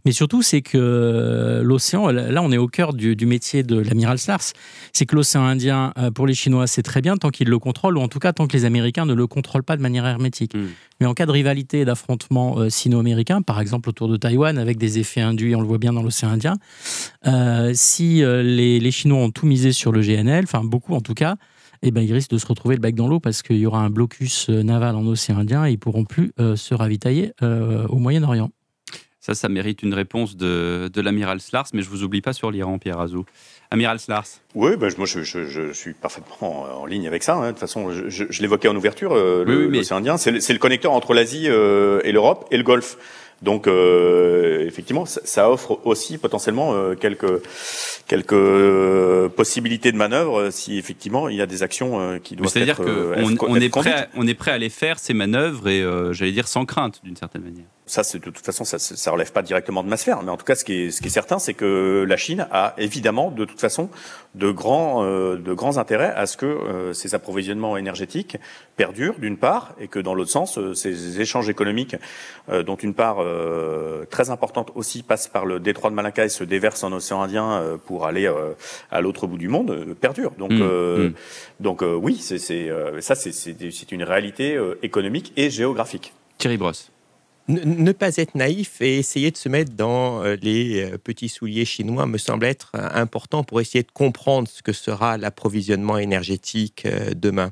Mais surtout, c'est que l'océan, là, on est au cœur du, du métier de l'amiral Slars, c'est que l'océan Indien, pour les Chinois, c'est très bien tant qu'ils le contrôlent, ou en tout cas tant que les Américains ne le contrôlent pas de manière hermétique. Mmh. Mais en cas de rivalité et d'affrontement euh, sino-américain, par exemple autour de Taïwan, avec des effets induits, on le voit bien dans l'océan Indien, euh, si euh, les, les Chinois ont tout misé sur le G N L, enfin beaucoup en tout cas, eh ben, ils risquent de se retrouver le bec dans l'eau parce qu'il y aura un blocus naval en océan Indien et ils ne pourront plus euh, se ravitailler euh, au Moyen-Orient. Ça, ça mérite une réponse de, de l'amiral Slars, mais je ne vous oublie pas sur l'Iran, Pierre Azou. Amiral Slars. Oui, bah, moi je, je, je suis parfaitement en ligne avec ça. Hein. De toute façon, je, je, je l'évoquais en ouverture, euh, oui, le, oui, mais... l'océan Indien, c'est le, c'est le connecteur entre l'Asie euh, et l'Europe et le Golfe. Donc, euh, effectivement, ça, ça offre aussi potentiellement euh, quelques quelques euh, possibilités de manœuvre si effectivement il y a des actions euh, qui doivent C'est-à-dire être. C'est-à-dire qu'on on est prêt, à, on est prêt à les faire ces manœuvres et euh, j'allais dire sans crainte d'une certaine manière. Ça, c'est, de toute façon, ça, ça relève pas directement de ma sphère, mais en tout cas, ce qui est, ce qui est certain, c'est que la Chine a évidemment, de toute façon, de grands, euh, de grands intérêts à ce que euh, ces approvisionnements énergétiques perdurent, d'une part, et que dans l'autre sens, euh, ces échanges économiques, euh, dont une part euh, très importante aussi passe par le détroit de Malacca et se déverse en océan Indien euh, pour aller euh, à l'autre bout du monde, euh, perdurent. Donc, mmh, euh, mmh. donc euh, oui, c'est, c'est, euh, ça, c'est, c'est, c'est une réalité euh, économique et géographique. Thierry Brosse. Ne pas être naïf et essayer de se mettre dans les petits souliers chinois me semble être important pour essayer de comprendre ce que sera l'approvisionnement énergétique demain.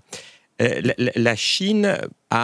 La Chine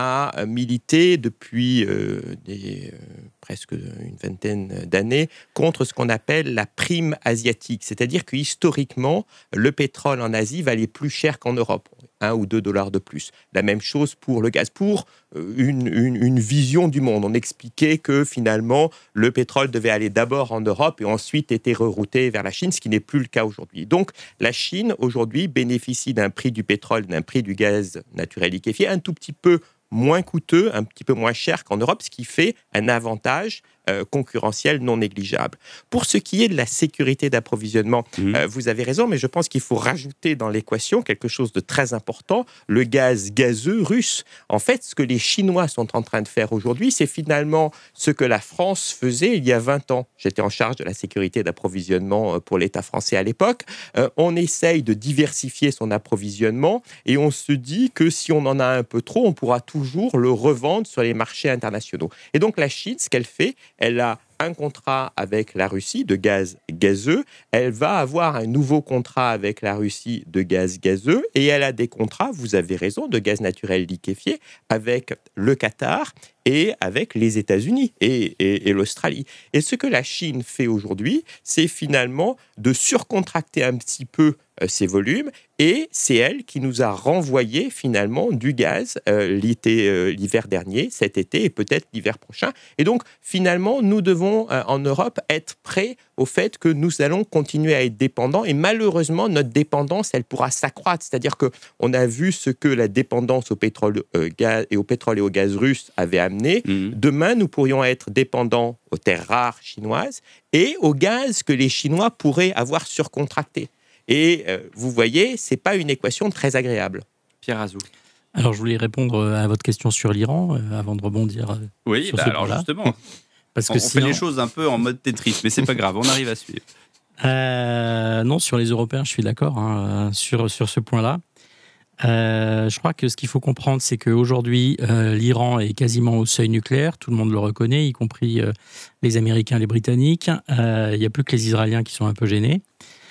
a milité depuis euh, des, euh, presque une vingtaine d'années contre ce qu'on appelle la prime asiatique. C'est-à-dire que historiquement, le pétrole en Asie valait plus cher qu'en Europe, un ou deux dollars de plus. La même chose pour le gaz, pour une, une, une vision du monde. On expliquait que finalement, le pétrole devait aller d'abord en Europe et ensuite était rerouté vers la Chine, ce qui n'est plus le cas aujourd'hui. Donc, la Chine, aujourd'hui, bénéficie d'un prix du pétrole, d'un prix du gaz naturel liquéfié un tout petit peu moins coûteux, un petit peu moins cher qu'en Europe, ce qui fait un avantage euh, concurrentiel non négligeable. Pour ce qui est de la sécurité d'approvisionnement, mmh. euh, vous avez raison, mais je pense qu'il faut rajouter dans l'équation quelque chose de très important, le gaz gazeux russe. En fait, ce que les Chinois sont en train de faire aujourd'hui, c'est finalement ce que la France faisait il y a vingt ans. J'étais en charge de la sécurité d'approvisionnement pour l'État français à l'époque. Euh, on essaye de diversifier son approvisionnement et on se dit que si on en a un peu trop, on pourra toujours le revendre sur les marchés internationaux. Et donc la Chine, ce qu'elle fait, elle a un contrat avec la Russie de gaz gazeux, elle va avoir un nouveau contrat avec la Russie de gaz gazeux et elle a des contrats, vous avez raison, de gaz naturel liquéfié avec le Qatar et avec les États-Unis et, et, et l'Australie. Et ce que la Chine fait aujourd'hui, c'est finalement de surcontracter un petit peu euh, ces volumes et c'est elle qui nous a renvoyé finalement du gaz euh, l'été, euh, l'hiver dernier, cet été et peut-être l'hiver prochain. Et donc finalement, nous devons euh, en Europe être prêts au fait que nous allons continuer à être dépendants et malheureusement, notre dépendance, elle pourra s'accroître. C'est-à-dire qu'on a vu ce que la dépendance au pétrole, euh, gaz, et au pétrole et au gaz russe avait amené. Mmh. Demain, nous pourrions être dépendants aux terres rares chinoises et au gaz que les Chinois pourraient avoir surcontracté. Et euh, vous voyez, ce n'est pas une équation très agréable. Pierre Azou. Alors, je voulais répondre à votre question sur l'Iran, euh, avant de rebondir euh, oui, sur bah ce alors point-là. Justement, Parce que on sinon... fait les choses un peu en mode Tetris, mais ce n'est pas grave, on arrive à suivre. Euh, non, sur les Européens, je suis d'accord hein, sur, sur ce point-là. Euh, je crois que ce qu'il faut comprendre, c'est qu'aujourd'hui, euh, l'Iran est quasiment au seuil nucléaire, tout le monde le reconnaît, y compris euh, les Américains, les Britanniques. Euh, il n'y a plus que les Israéliens qui sont un peu gênés.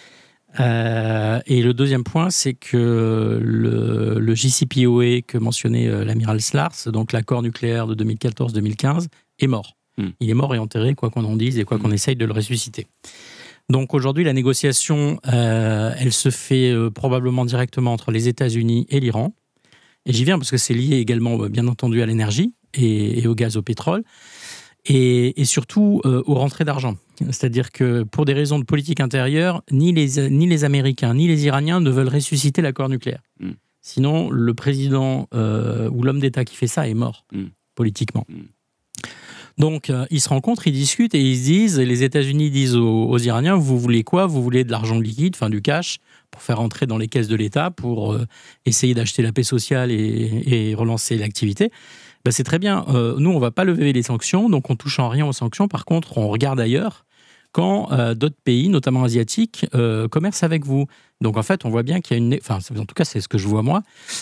Euh, et le deuxième point, c'est que le, le J C P O A que mentionnait euh, l'amiral Slars, donc l'accord nucléaire de deux mille quatorze deux mille quinze, est mort. Mm. Il est mort et enterré, quoi qu'on en dise et quoi mm. qu'on essaye de le ressusciter. Donc aujourd'hui, la négociation, euh, elle se fait euh, probablement directement entre les États-Unis et l'Iran. Et j'y viens parce que c'est lié également, bien entendu, à l'énergie et, et au gaz, au pétrole. Et, et surtout euh, aux rentrées d'argent. C'est-à-dire que pour des raisons de politique intérieure, ni les, ni les Américains ni les Iraniens ne veulent ressusciter l'accord nucléaire. Mm. Sinon, le président euh, ou l'homme d'État qui fait ça est mort, mm. politiquement. Mm. Donc, euh, ils se rencontrent, ils discutent et ils se disent, et les États-Unis disent aux, aux Iraniens, vous voulez quoi ? Vous voulez de l'argent liquide, enfin du cash, pour faire entrer dans les caisses de l'État, pour euh, essayer d'acheter la paix sociale et, et relancer l'activité. Ben c'est très bien. Euh, nous, on ne va pas lever les sanctions, donc on touche en rien aux sanctions. Par contre, on regarde ailleurs quand euh, d'autres pays, notamment asiatiques, euh, commercent avec vous. Donc en fait, on voit bien qu'il y a une... Enfin, en tout cas, c'est ce que je vois moi.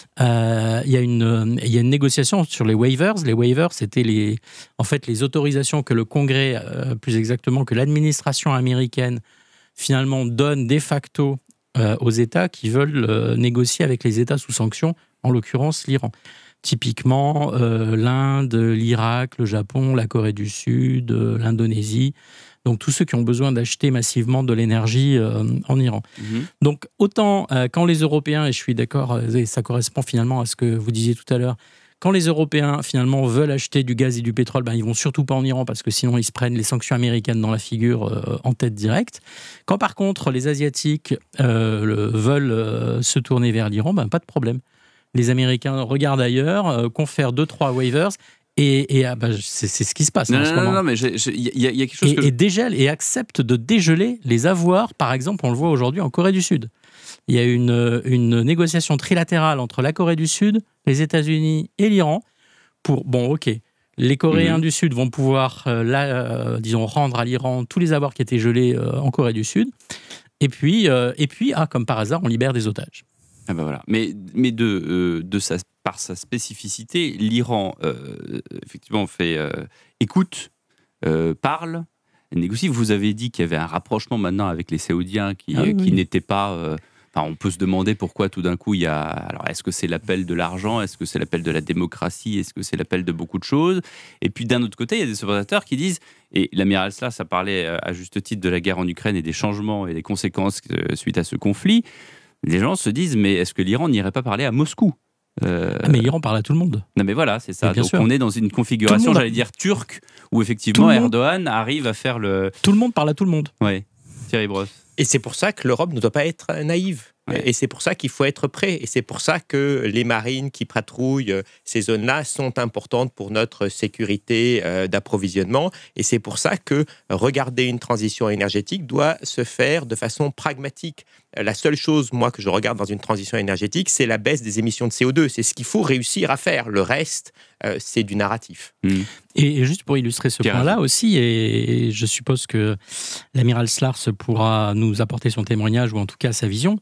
Euh, il y a une, il y a une négociation sur les waivers. Les waivers, c'était les, en fait, les autorisations que le Congrès, euh, plus exactement que l'administration américaine, finalement, donne de facto euh, aux États qui veulent euh, négocier avec les États sous sanctions, en l'occurrence l'Iran. Typiquement, euh, l'Inde, l'Irak, le Japon, la Corée du Sud, euh, l'Indonésie... Donc, tous ceux qui ont besoin d'acheter massivement de l'énergie euh, en Iran. Mmh. Donc, autant euh, quand les Européens, et je suis d'accord, et ça correspond finalement à ce que vous disiez tout à l'heure, quand les Européens, finalement, veulent acheter du gaz et du pétrole, ben, ils ne vont surtout pas en Iran parce que sinon, ils se prennent les sanctions américaines dans la figure euh, en tête directe. Quand, par contre, les Asiatiques euh, le, veulent euh, se tourner vers l'Iran, ben, pas de problème. Les Américains regardent ailleurs, euh, confèrent deux, trois waivers. Et, et ah bah, c'est, c'est ce qui se passe non, en non, ce moment. Non, non, mais il y, y a quelque chose et, que... Et dégèle et accepte de dégeler les avoirs. Par exemple, on le voit aujourd'hui en Corée du Sud. Il y a une, une négociation trilatérale entre la Corée du Sud, les États-Unis et l'Iran pour... Bon, ok, les Coréens mmh. du Sud vont pouvoir, euh, là, euh, disons, rendre à l'Iran tous les avoirs qui étaient gelés euh, en Corée du Sud. Et puis, euh, et puis ah, comme par hasard, on libère des otages. Ah ben voilà. Mais, mais de, euh, de sa, par sa spécificité, l'Iran, euh, effectivement, fait euh, écoute, euh, parle, négocie. Vous avez dit qu'il y avait un rapprochement maintenant avec les Saoudiens qui, ah, oui. qui n'était pas... Euh, enfin, on peut se demander pourquoi tout d'un coup il y a... Alors, est-ce que c'est l'appel de l'argent ? Est-ce que c'est l'appel de la démocratie ? Est-ce que c'est l'appel de beaucoup de choses ? Et puis d'un autre côté, il y a des observateurs qui disent, et l'amiral Slas a parlé à juste titre de la guerre en Ukraine et des changements et des conséquences suite à ce conflit. Les gens se disent, mais est-ce que l'Iran n'irait pas parler à Moscou ? euh... ah, mais l'Iran parle à tout le monde. Non, mais voilà, c'est ça. Donc, sûr. On est dans une configuration, j'allais dire, turque, où effectivement, Erdogan monde... arrive à faire le... Tout le monde parle à tout le monde. Oui. Thierry Brosse. Et c'est pour ça que l'Europe ne doit pas être naïve. Ouais. Et c'est pour ça qu'il faut être prêt. Et c'est pour ça que les marines qui patrouillent ces zones-là sont importantes pour notre sécurité euh, d'approvisionnement. Et c'est pour ça que regarder une transition énergétique doit se faire de façon pragmatique. La seule chose, moi, que je regarde dans une transition énergétique, c'est la baisse des émissions de C O deux. C'est ce qu'il faut réussir à faire. Le reste, euh, c'est du narratif. Mmh. Et juste pour illustrer ce Pierre point-là aussi, et je suppose que l'amiral Slars pourra nous apporter son témoignage, ou en tout cas sa vision,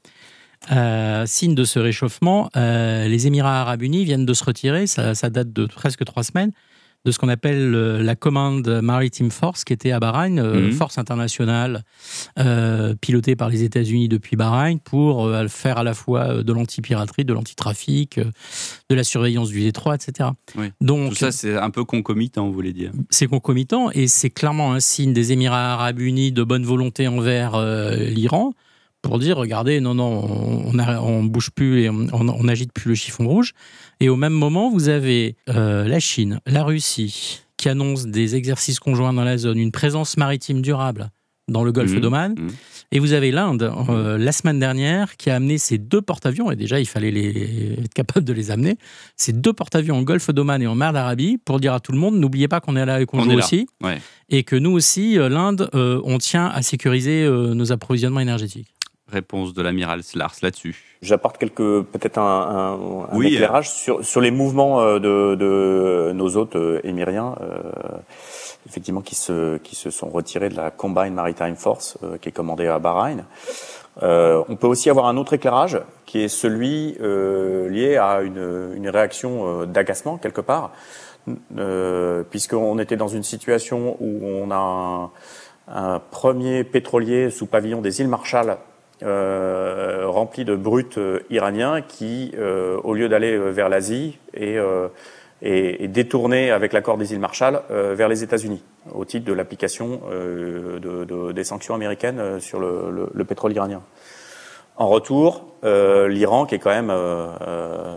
Euh, signe de ce réchauffement, euh, les Émirats arabes unis viennent de se retirer, ça, ça date de presque trois semaines, de ce qu'on appelle euh, la Command Maritime Force, qui était à Bahreïn, euh, mmh. force internationale euh, pilotée par les États-Unis depuis Bahreïn, pour euh, faire à la fois de l'anti-piraterie, de l'antitrafic, euh, de la surveillance du détroit, et cetera. Oui. Donc, tout ça, c'est un peu concomitant, vous voulez dire ? C'est concomitant, et c'est clairement un signe des Émirats arabes unis de bonne volonté envers euh, l'Iran, pour dire, regardez, non, non, on ne bouge plus et on n'agite plus le chiffon rouge. Et au même moment, vous avez euh, la Chine, la Russie, qui annoncent des exercices conjoints dans la zone, une présence maritime durable dans le golfe mmh, d'Oman. Mmh. Et vous avez l'Inde, euh, la semaine dernière, qui a amené ces deux porte-avions, et déjà, il fallait les, être capable de les amener, ces deux porte-avions en golfe d'Oman et en mer d'Arabie, pour dire à tout le monde, n'oubliez pas qu'on est là et qu'on on joue aussi. Ouais. Et que nous aussi, l'Inde, euh, on tient à sécuriser euh, nos approvisionnements énergétiques. Réponse de l'amiral Slars là-dessus. J'apporte quelques, peut-être un, un, un oui, éclairage euh... sur, sur les mouvements de, de nos hôtes émiriens, euh, effectivement, qui se, qui se sont retirés de la Combined Maritime Force, euh, qui est commandée à Bahreïn. Euh, on peut aussi avoir un autre éclairage, qui est celui euh, lié à une, une réaction d'agacement, quelque part, euh, puisqu'on était dans une situation où on a un, un premier pétrolier sous pavillon des îles Marshall, Euh, rempli de brut euh, iraniens qui, euh, au lieu d'aller euh, vers l'Asie, est, euh, est, est détourné avec l'accord des îles Marshall euh, vers les États-Unis, au titre de l'application euh, de, de, des sanctions américaines sur le, le, le pétrole iranien. En retour, euh, l'Iran, qui est quand même euh, euh,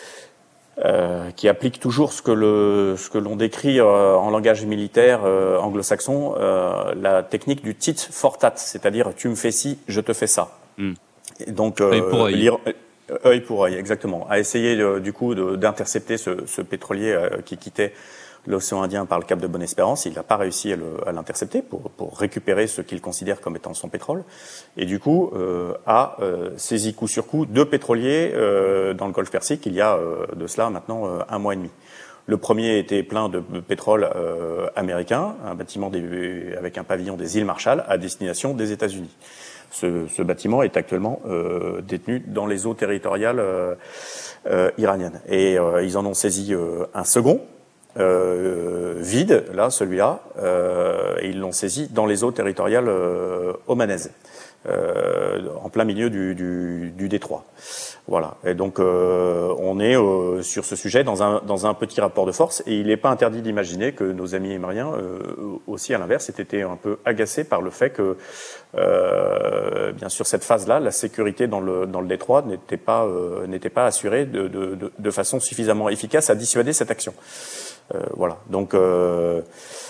Euh, qui applique toujours ce que, le, ce que l'on décrit euh, en langage militaire euh, anglo-saxon, euh, la technique du tit for tat, c'est-à-dire tu me fais ci, je te fais ça. Mm. Et donc, euh, œil pour œil. Euh, œil pour œil, exactement. A essayé euh, du coup de, d'intercepter ce, ce pétrolier euh, qui quittait l'océan Indien par le cap de Bonne-Espérance. Il n'a pas réussi à, le, à l'intercepter pour, pour récupérer ce qu'il considère comme étant son pétrole. Et du coup, euh, a euh, saisi coup sur coup deux pétroliers euh, dans le Golfe Persique il y a euh, de cela maintenant euh, un mois et demi. Le premier était plein de pétrole euh, américain, un bâtiment des, avec un pavillon des îles Marshall à destination des États-Unis. Ce, ce bâtiment est actuellement euh, détenu dans les eaux territoriales euh, euh, iraniennes. Et euh, ils en ont saisi euh, un second, euh, vide, là, celui-là, euh, et ils l'ont saisi dans les eaux territoriales euh, omanaises, euh, en plein milieu du, du, du détroit. Voilà. Et donc, euh, on est euh, sur ce sujet dans un, dans un petit rapport de force, et il n'est pas interdit d'imaginer que nos amis émiriens, euh, aussi à l'inverse, aient été un peu agacés par le fait que, euh, bien sûr, cette phase-là, la sécurité dans le, dans le détroit n'était pas, euh, n'était pas assurée de, de, de, de façon suffisamment efficace à dissuader cette action. Euh, voilà. Donc, euh,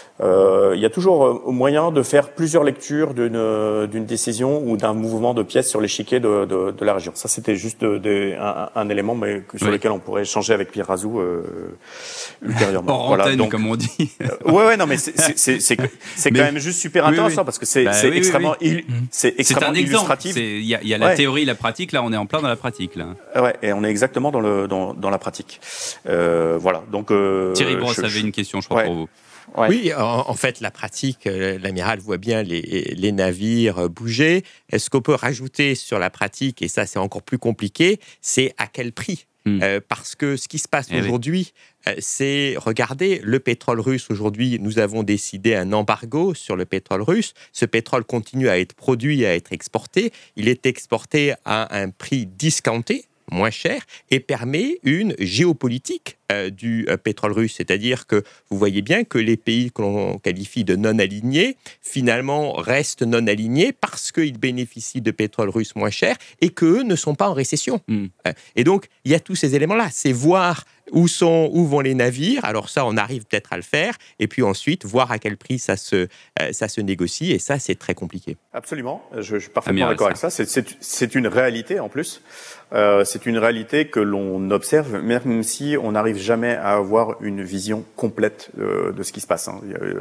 Euh, il y a toujours moyen de faire plusieurs lectures d'une, d'une décision ou d'un mouvement de pièces sur l'échiquier de, de, de la région. Ça, c'était juste de, de, un, un élément mais sur oui. lequel on pourrait échanger avec Pierre Razou euh, ultérieurement. Hors voilà, antenne, donc, comme on dit. Euh, ouais, ouais, non, mais c'est, c'est, c'est, c'est, c'est mais, quand même juste super intéressant oui, oui. parce que c'est, bah, c'est, oui, extrêmement, oui, oui. Il, c'est extrêmement c'est un illustratif. Il y a, y a la ouais. théorie, la pratique. Là, on est en plein dans la pratique. Là. Ouais, et on est exactement dans le dans, dans la pratique. Euh, voilà. Donc euh, Thierry Brosse je, avait je, une question, je crois, ouais. pour vous. Ouais. Oui, en, en fait, la pratique, euh, l'amiral voit bien les, les navires bouger. Est-ce qu'on peut rajouter sur la pratique, et ça c'est encore plus compliqué, c'est à quel prix ? Mmh. Euh, parce que ce qui se passe eh aujourd'hui, oui. euh, c'est, regardez, le pétrole russe aujourd'hui, nous avons décidé un embargo sur le pétrole russe. Ce pétrole continue à être produit, à être exporté. Il est exporté à un prix discounté, moins cher, et permet une géopolitique euh, du euh, pétrole russe. C'est-à-dire que vous voyez bien que les pays que l'on qualifie de non-alignés, finalement, restent non-alignés parce qu'ils bénéficient de pétrole russe moins cher et qu'eux ne sont pas en récession. Mm. Et donc, il y a tous ces éléments-là. C'est voir où, sont, où vont les navires. Alors ça, on arrive peut-être à le faire. Et puis ensuite, voir à quel prix ça se, euh, ça se négocie. Et ça, c'est très compliqué. Absolument. Je, je suis parfaitement d'accord avec ça. C'est, c'est, c'est une réalité en plus. Euh, c'est une réalité que l'on observe, même si on n'arrive jamais à avoir une vision complète euh, de ce qui se passe. Hein.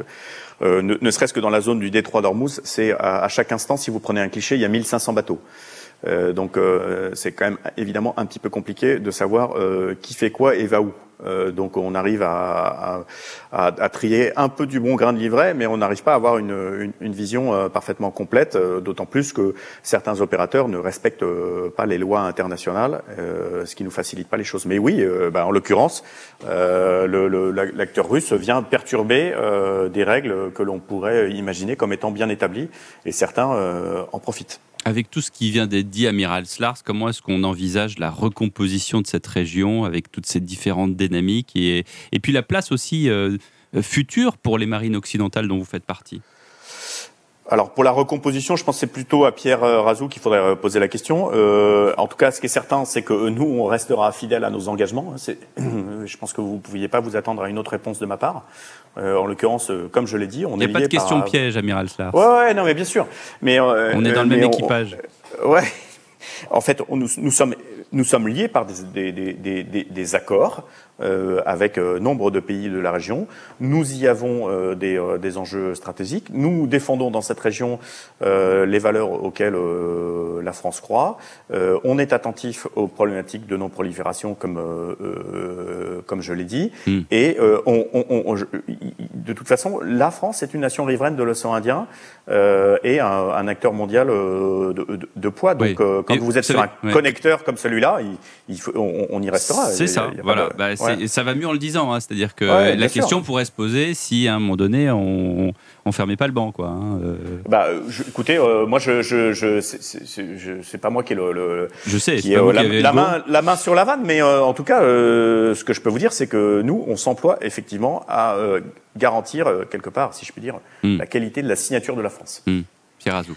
Euh, ne, ne serait-ce que dans la zone du détroit d'Ormuz, c'est à, à chaque instant, si vous prenez un cliché, il y a mille cinq cents bateaux. Euh, donc euh, c'est quand même évidemment un petit peu compliqué de savoir euh, qui fait quoi et va où. Euh, donc on arrive à, à, à trier un peu du bon grain de livret, mais on n'arrive pas à avoir une, une, une vision euh, parfaitement complète, euh, d'autant plus que certains opérateurs ne respectent euh, pas les lois internationales, euh, ce qui nous facilite pas les choses. Mais oui, euh, bah, en l'occurrence, euh, le, le, l'acteur russe vient perturber euh, des règles que l'on pourrait imaginer comme étant bien établies, et certains euh, en profitent. Avec tout ce qui vient d'être dit, Amiral Slars, comment est-ce qu'on envisage la recomposition de cette région avec toutes ces différentes dynamiques et, et puis la place aussi euh, future pour les marines occidentales dont vous faites partie ? Alors pour la recomposition, je pense que c'est plutôt à Pierre Razou qu'il faudrait poser la question. Euh, en tout cas, ce qui est certain, c'est que nous, on restera fidèles à nos engagements. C'est, je pense que vous ne pouviez pas vous attendre à une autre réponse de ma part. Euh, en l'occurrence, comme je l'ai dit, on est lié par... Il n'y a pas de question par... piège, Amiral Slars. Ouais, ouais, non, mais bien sûr. Mais euh, on est dans le même équipage. On... Ouais. En fait, on, nous, nous sommes nous sommes liés par des, des, des, des, des accords euh, avec euh, nombre de pays de la région. Nous y avons euh, des, euh, des enjeux stratégiques. Nous défendons dans cette région euh, les valeurs auxquelles euh, la France croit. Euh, on est attentif aux problématiques de non-prolifération, comme euh, euh, comme je l'ai dit. Mm. Et euh, on, on, on, de toute façon, la France est une nation riveraine de l'océan Indien euh, et un, un acteur mondial euh, de, de, de poids. Donc, oui. euh, quand et vous êtes sur un ouais. connecteur comme celui-là, il, il faut, on, on y restera. C'est ça, y a, y a voilà. De... Bah, c'est, ouais. Ça va mieux en le disant, hein. C'est-à-dire que ouais, la question sûr. pourrait se poser si à un moment donné on, on fermait pas le banc, quoi. Hein. Euh... Bah, je, écoutez, euh, moi, je, je, je, c'est, c'est, je, c'est pas moi qui ai le, le je sais, qui est, euh, la, la main, la main sur la vanne, mais euh, en tout cas, euh, ce que je peux vous dire, c'est que nous, on s'emploie effectivement à euh, garantir euh, quelque part, si je puis dire, mm. la qualité de la signature de la France. Mm. Pierre Razou.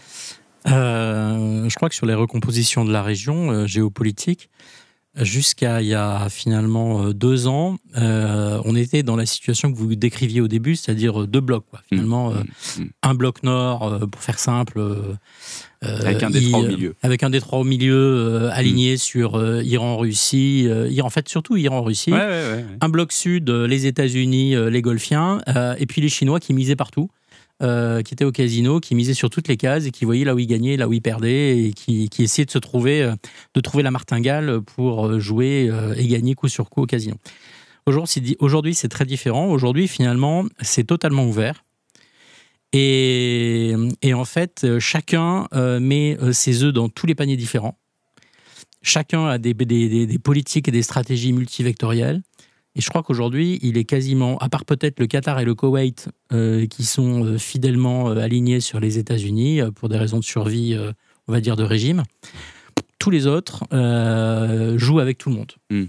Euh, je crois que sur les recompositions de la région euh, géopolitique, jusqu'à il y a finalement deux ans, euh, on était dans la situation que vous décriviez au début, c'est-à-dire deux blocs. Quoi. Finalement, mmh, euh, mmh. un bloc nord, euh, pour faire simple, euh, avec un détroit au milieu, avec un détroit au milieu euh, aligné mmh. sur euh, Iran-Russie, euh, en fait surtout Iran-Russie. Ouais, ouais, ouais, ouais. Un bloc sud, euh, les États-Unis, euh, les Golfiens, euh, et puis les Chinois qui misaient partout. Euh, qui était au casino, qui misait sur toutes les cases et qui voyait là où il gagnait, là où il perdait et qui, qui essayait de se trouver, euh, de trouver la martingale pour jouer euh, et gagner coup sur coup au casino. Aujourd'hui, aujourd'hui, c'est très différent. Aujourd'hui, finalement, c'est totalement ouvert. Et, et en fait, chacun euh, met ses œufs dans tous les paniers différents. Chacun a des, des, des, des politiques et des stratégies multivectorielles. Et je crois qu'aujourd'hui, il est quasiment, à part peut-être le Qatar et le Koweït, euh, qui sont euh, fidèlement euh, alignés sur les États-Unis euh, pour des raisons de survie, euh, on va dire, de régime, tous les autres euh, jouent avec tout le monde. Mm.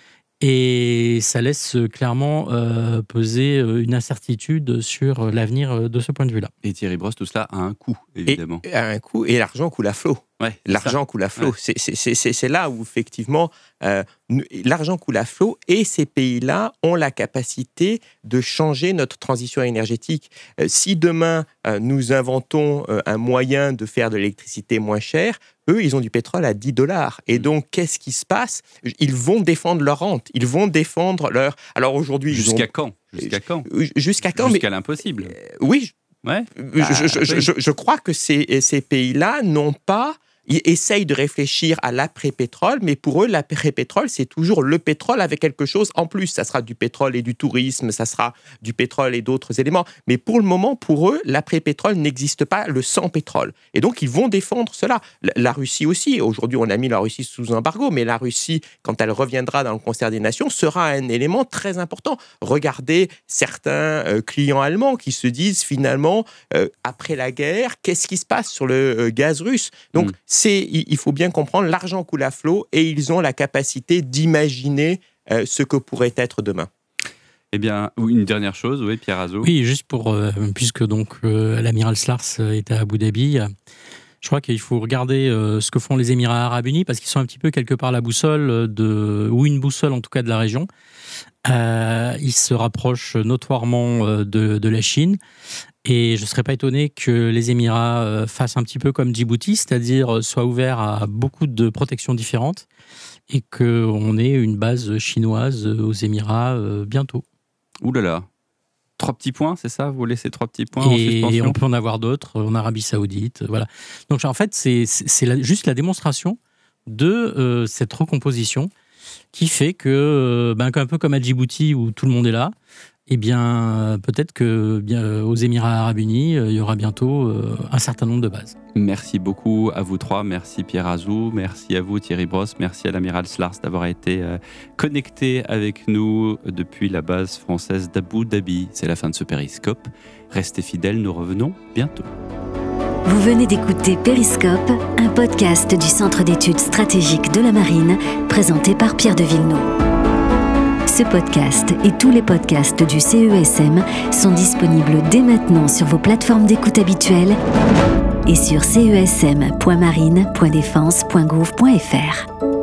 Et ça laisse clairement euh, peser une incertitude sur l'avenir de ce point de vue-là. Et Thierry Brosse, tout cela a un coût, évidemment. Et, a un coût, et l'argent coule à flot. Ouais, l'argent ça. coule à flot. Ouais. C'est, c'est, c'est, c'est là où, effectivement, euh, l'argent coule à flot et ces pays-là ont la capacité de changer notre transition énergétique. Euh, si demain, euh, nous inventons euh, un moyen de faire de l'électricité moins chère, eux, ils ont du pétrole à dix dollars. Et donc, qu'est-ce qui se passe ? Ils vont défendre leur rente. Ils vont défendre leur... Alors aujourd'hui... Jusqu'à ont... quand Jusqu'à quand Jusqu'à quand Jusqu'à mais... l'impossible. Euh, oui. Ouais. Je, Ah, je, je, oui. je, je crois que ces, ces pays-là n'ont pas... Ils essayent de réfléchir à l'après-pétrole, mais pour eux, l'après-pétrole, c'est toujours le pétrole avec quelque chose en plus. Ça sera du pétrole et du tourisme, ça sera du pétrole et d'autres éléments. Mais pour le moment, pour eux, l'après-pétrole n'existe pas, le sans-pétrole. Et donc, ils vont défendre cela. La Russie aussi, aujourd'hui, on a mis la Russie sous embargo, mais la Russie, quand elle reviendra dans le concert des nations, sera un élément très important. Regardez certains euh, clients allemands qui se disent, finalement, euh, après la guerre, qu'est-ce qui se passe sur le euh, gaz russe ? Donc, mmh. C'est, il faut bien comprendre, l'argent coule à flot et ils ont la capacité d'imaginer euh, ce que pourrait être demain. Eh bien, une dernière chose, oui, Pierre Azot. Oui, juste pour, euh, puisque donc euh, l'amiral Slars est à Abu Dhabi, je crois qu'il faut regarder euh, ce que font les Émirats Arabes Unis parce qu'ils sont un petit peu quelque part la boussole, de, ou une boussole en tout cas de la région. Euh, ils se rapprochent notoirement euh, de, de la Chine. Et je ne serais pas étonné que les Émirats fassent un petit peu comme Djibouti, c'est-à-dire soient ouverts à beaucoup de protections différentes et qu'on ait une base chinoise aux Émirats bientôt. Ouh là là, trois petits points, c'est ça ? Vous laissez trois petits points et en suspension ? Et on peut en avoir d'autres en Arabie Saoudite, voilà. Donc en fait, c'est, c'est la, juste la démonstration de euh, cette recomposition qui fait que, ben, un peu comme à Djibouti où tout le monde est là, eh bien, peut-être que bien, aux Émirats Arabes Unis, il y aura bientôt euh, un certain nombre de bases. Merci beaucoup à vous trois. Merci Pierre Azot, merci à vous Thierry Brosse, merci à l'amiral Slars d'avoir été euh, connecté avec nous depuis la base française d'Abu Dhabi. C'est la fin de ce périscope. Restez fidèles, nous revenons bientôt. Vous venez d'écouter Périscope, un podcast du Centre d'études stratégiques de la Marine, présenté par Pierre de Villeneuve. Ce podcast et tous les podcasts du C E S M sont disponibles dès maintenant sur vos plateformes d'écoute habituelles et sur c e s m point marine point défense point gouv point f r.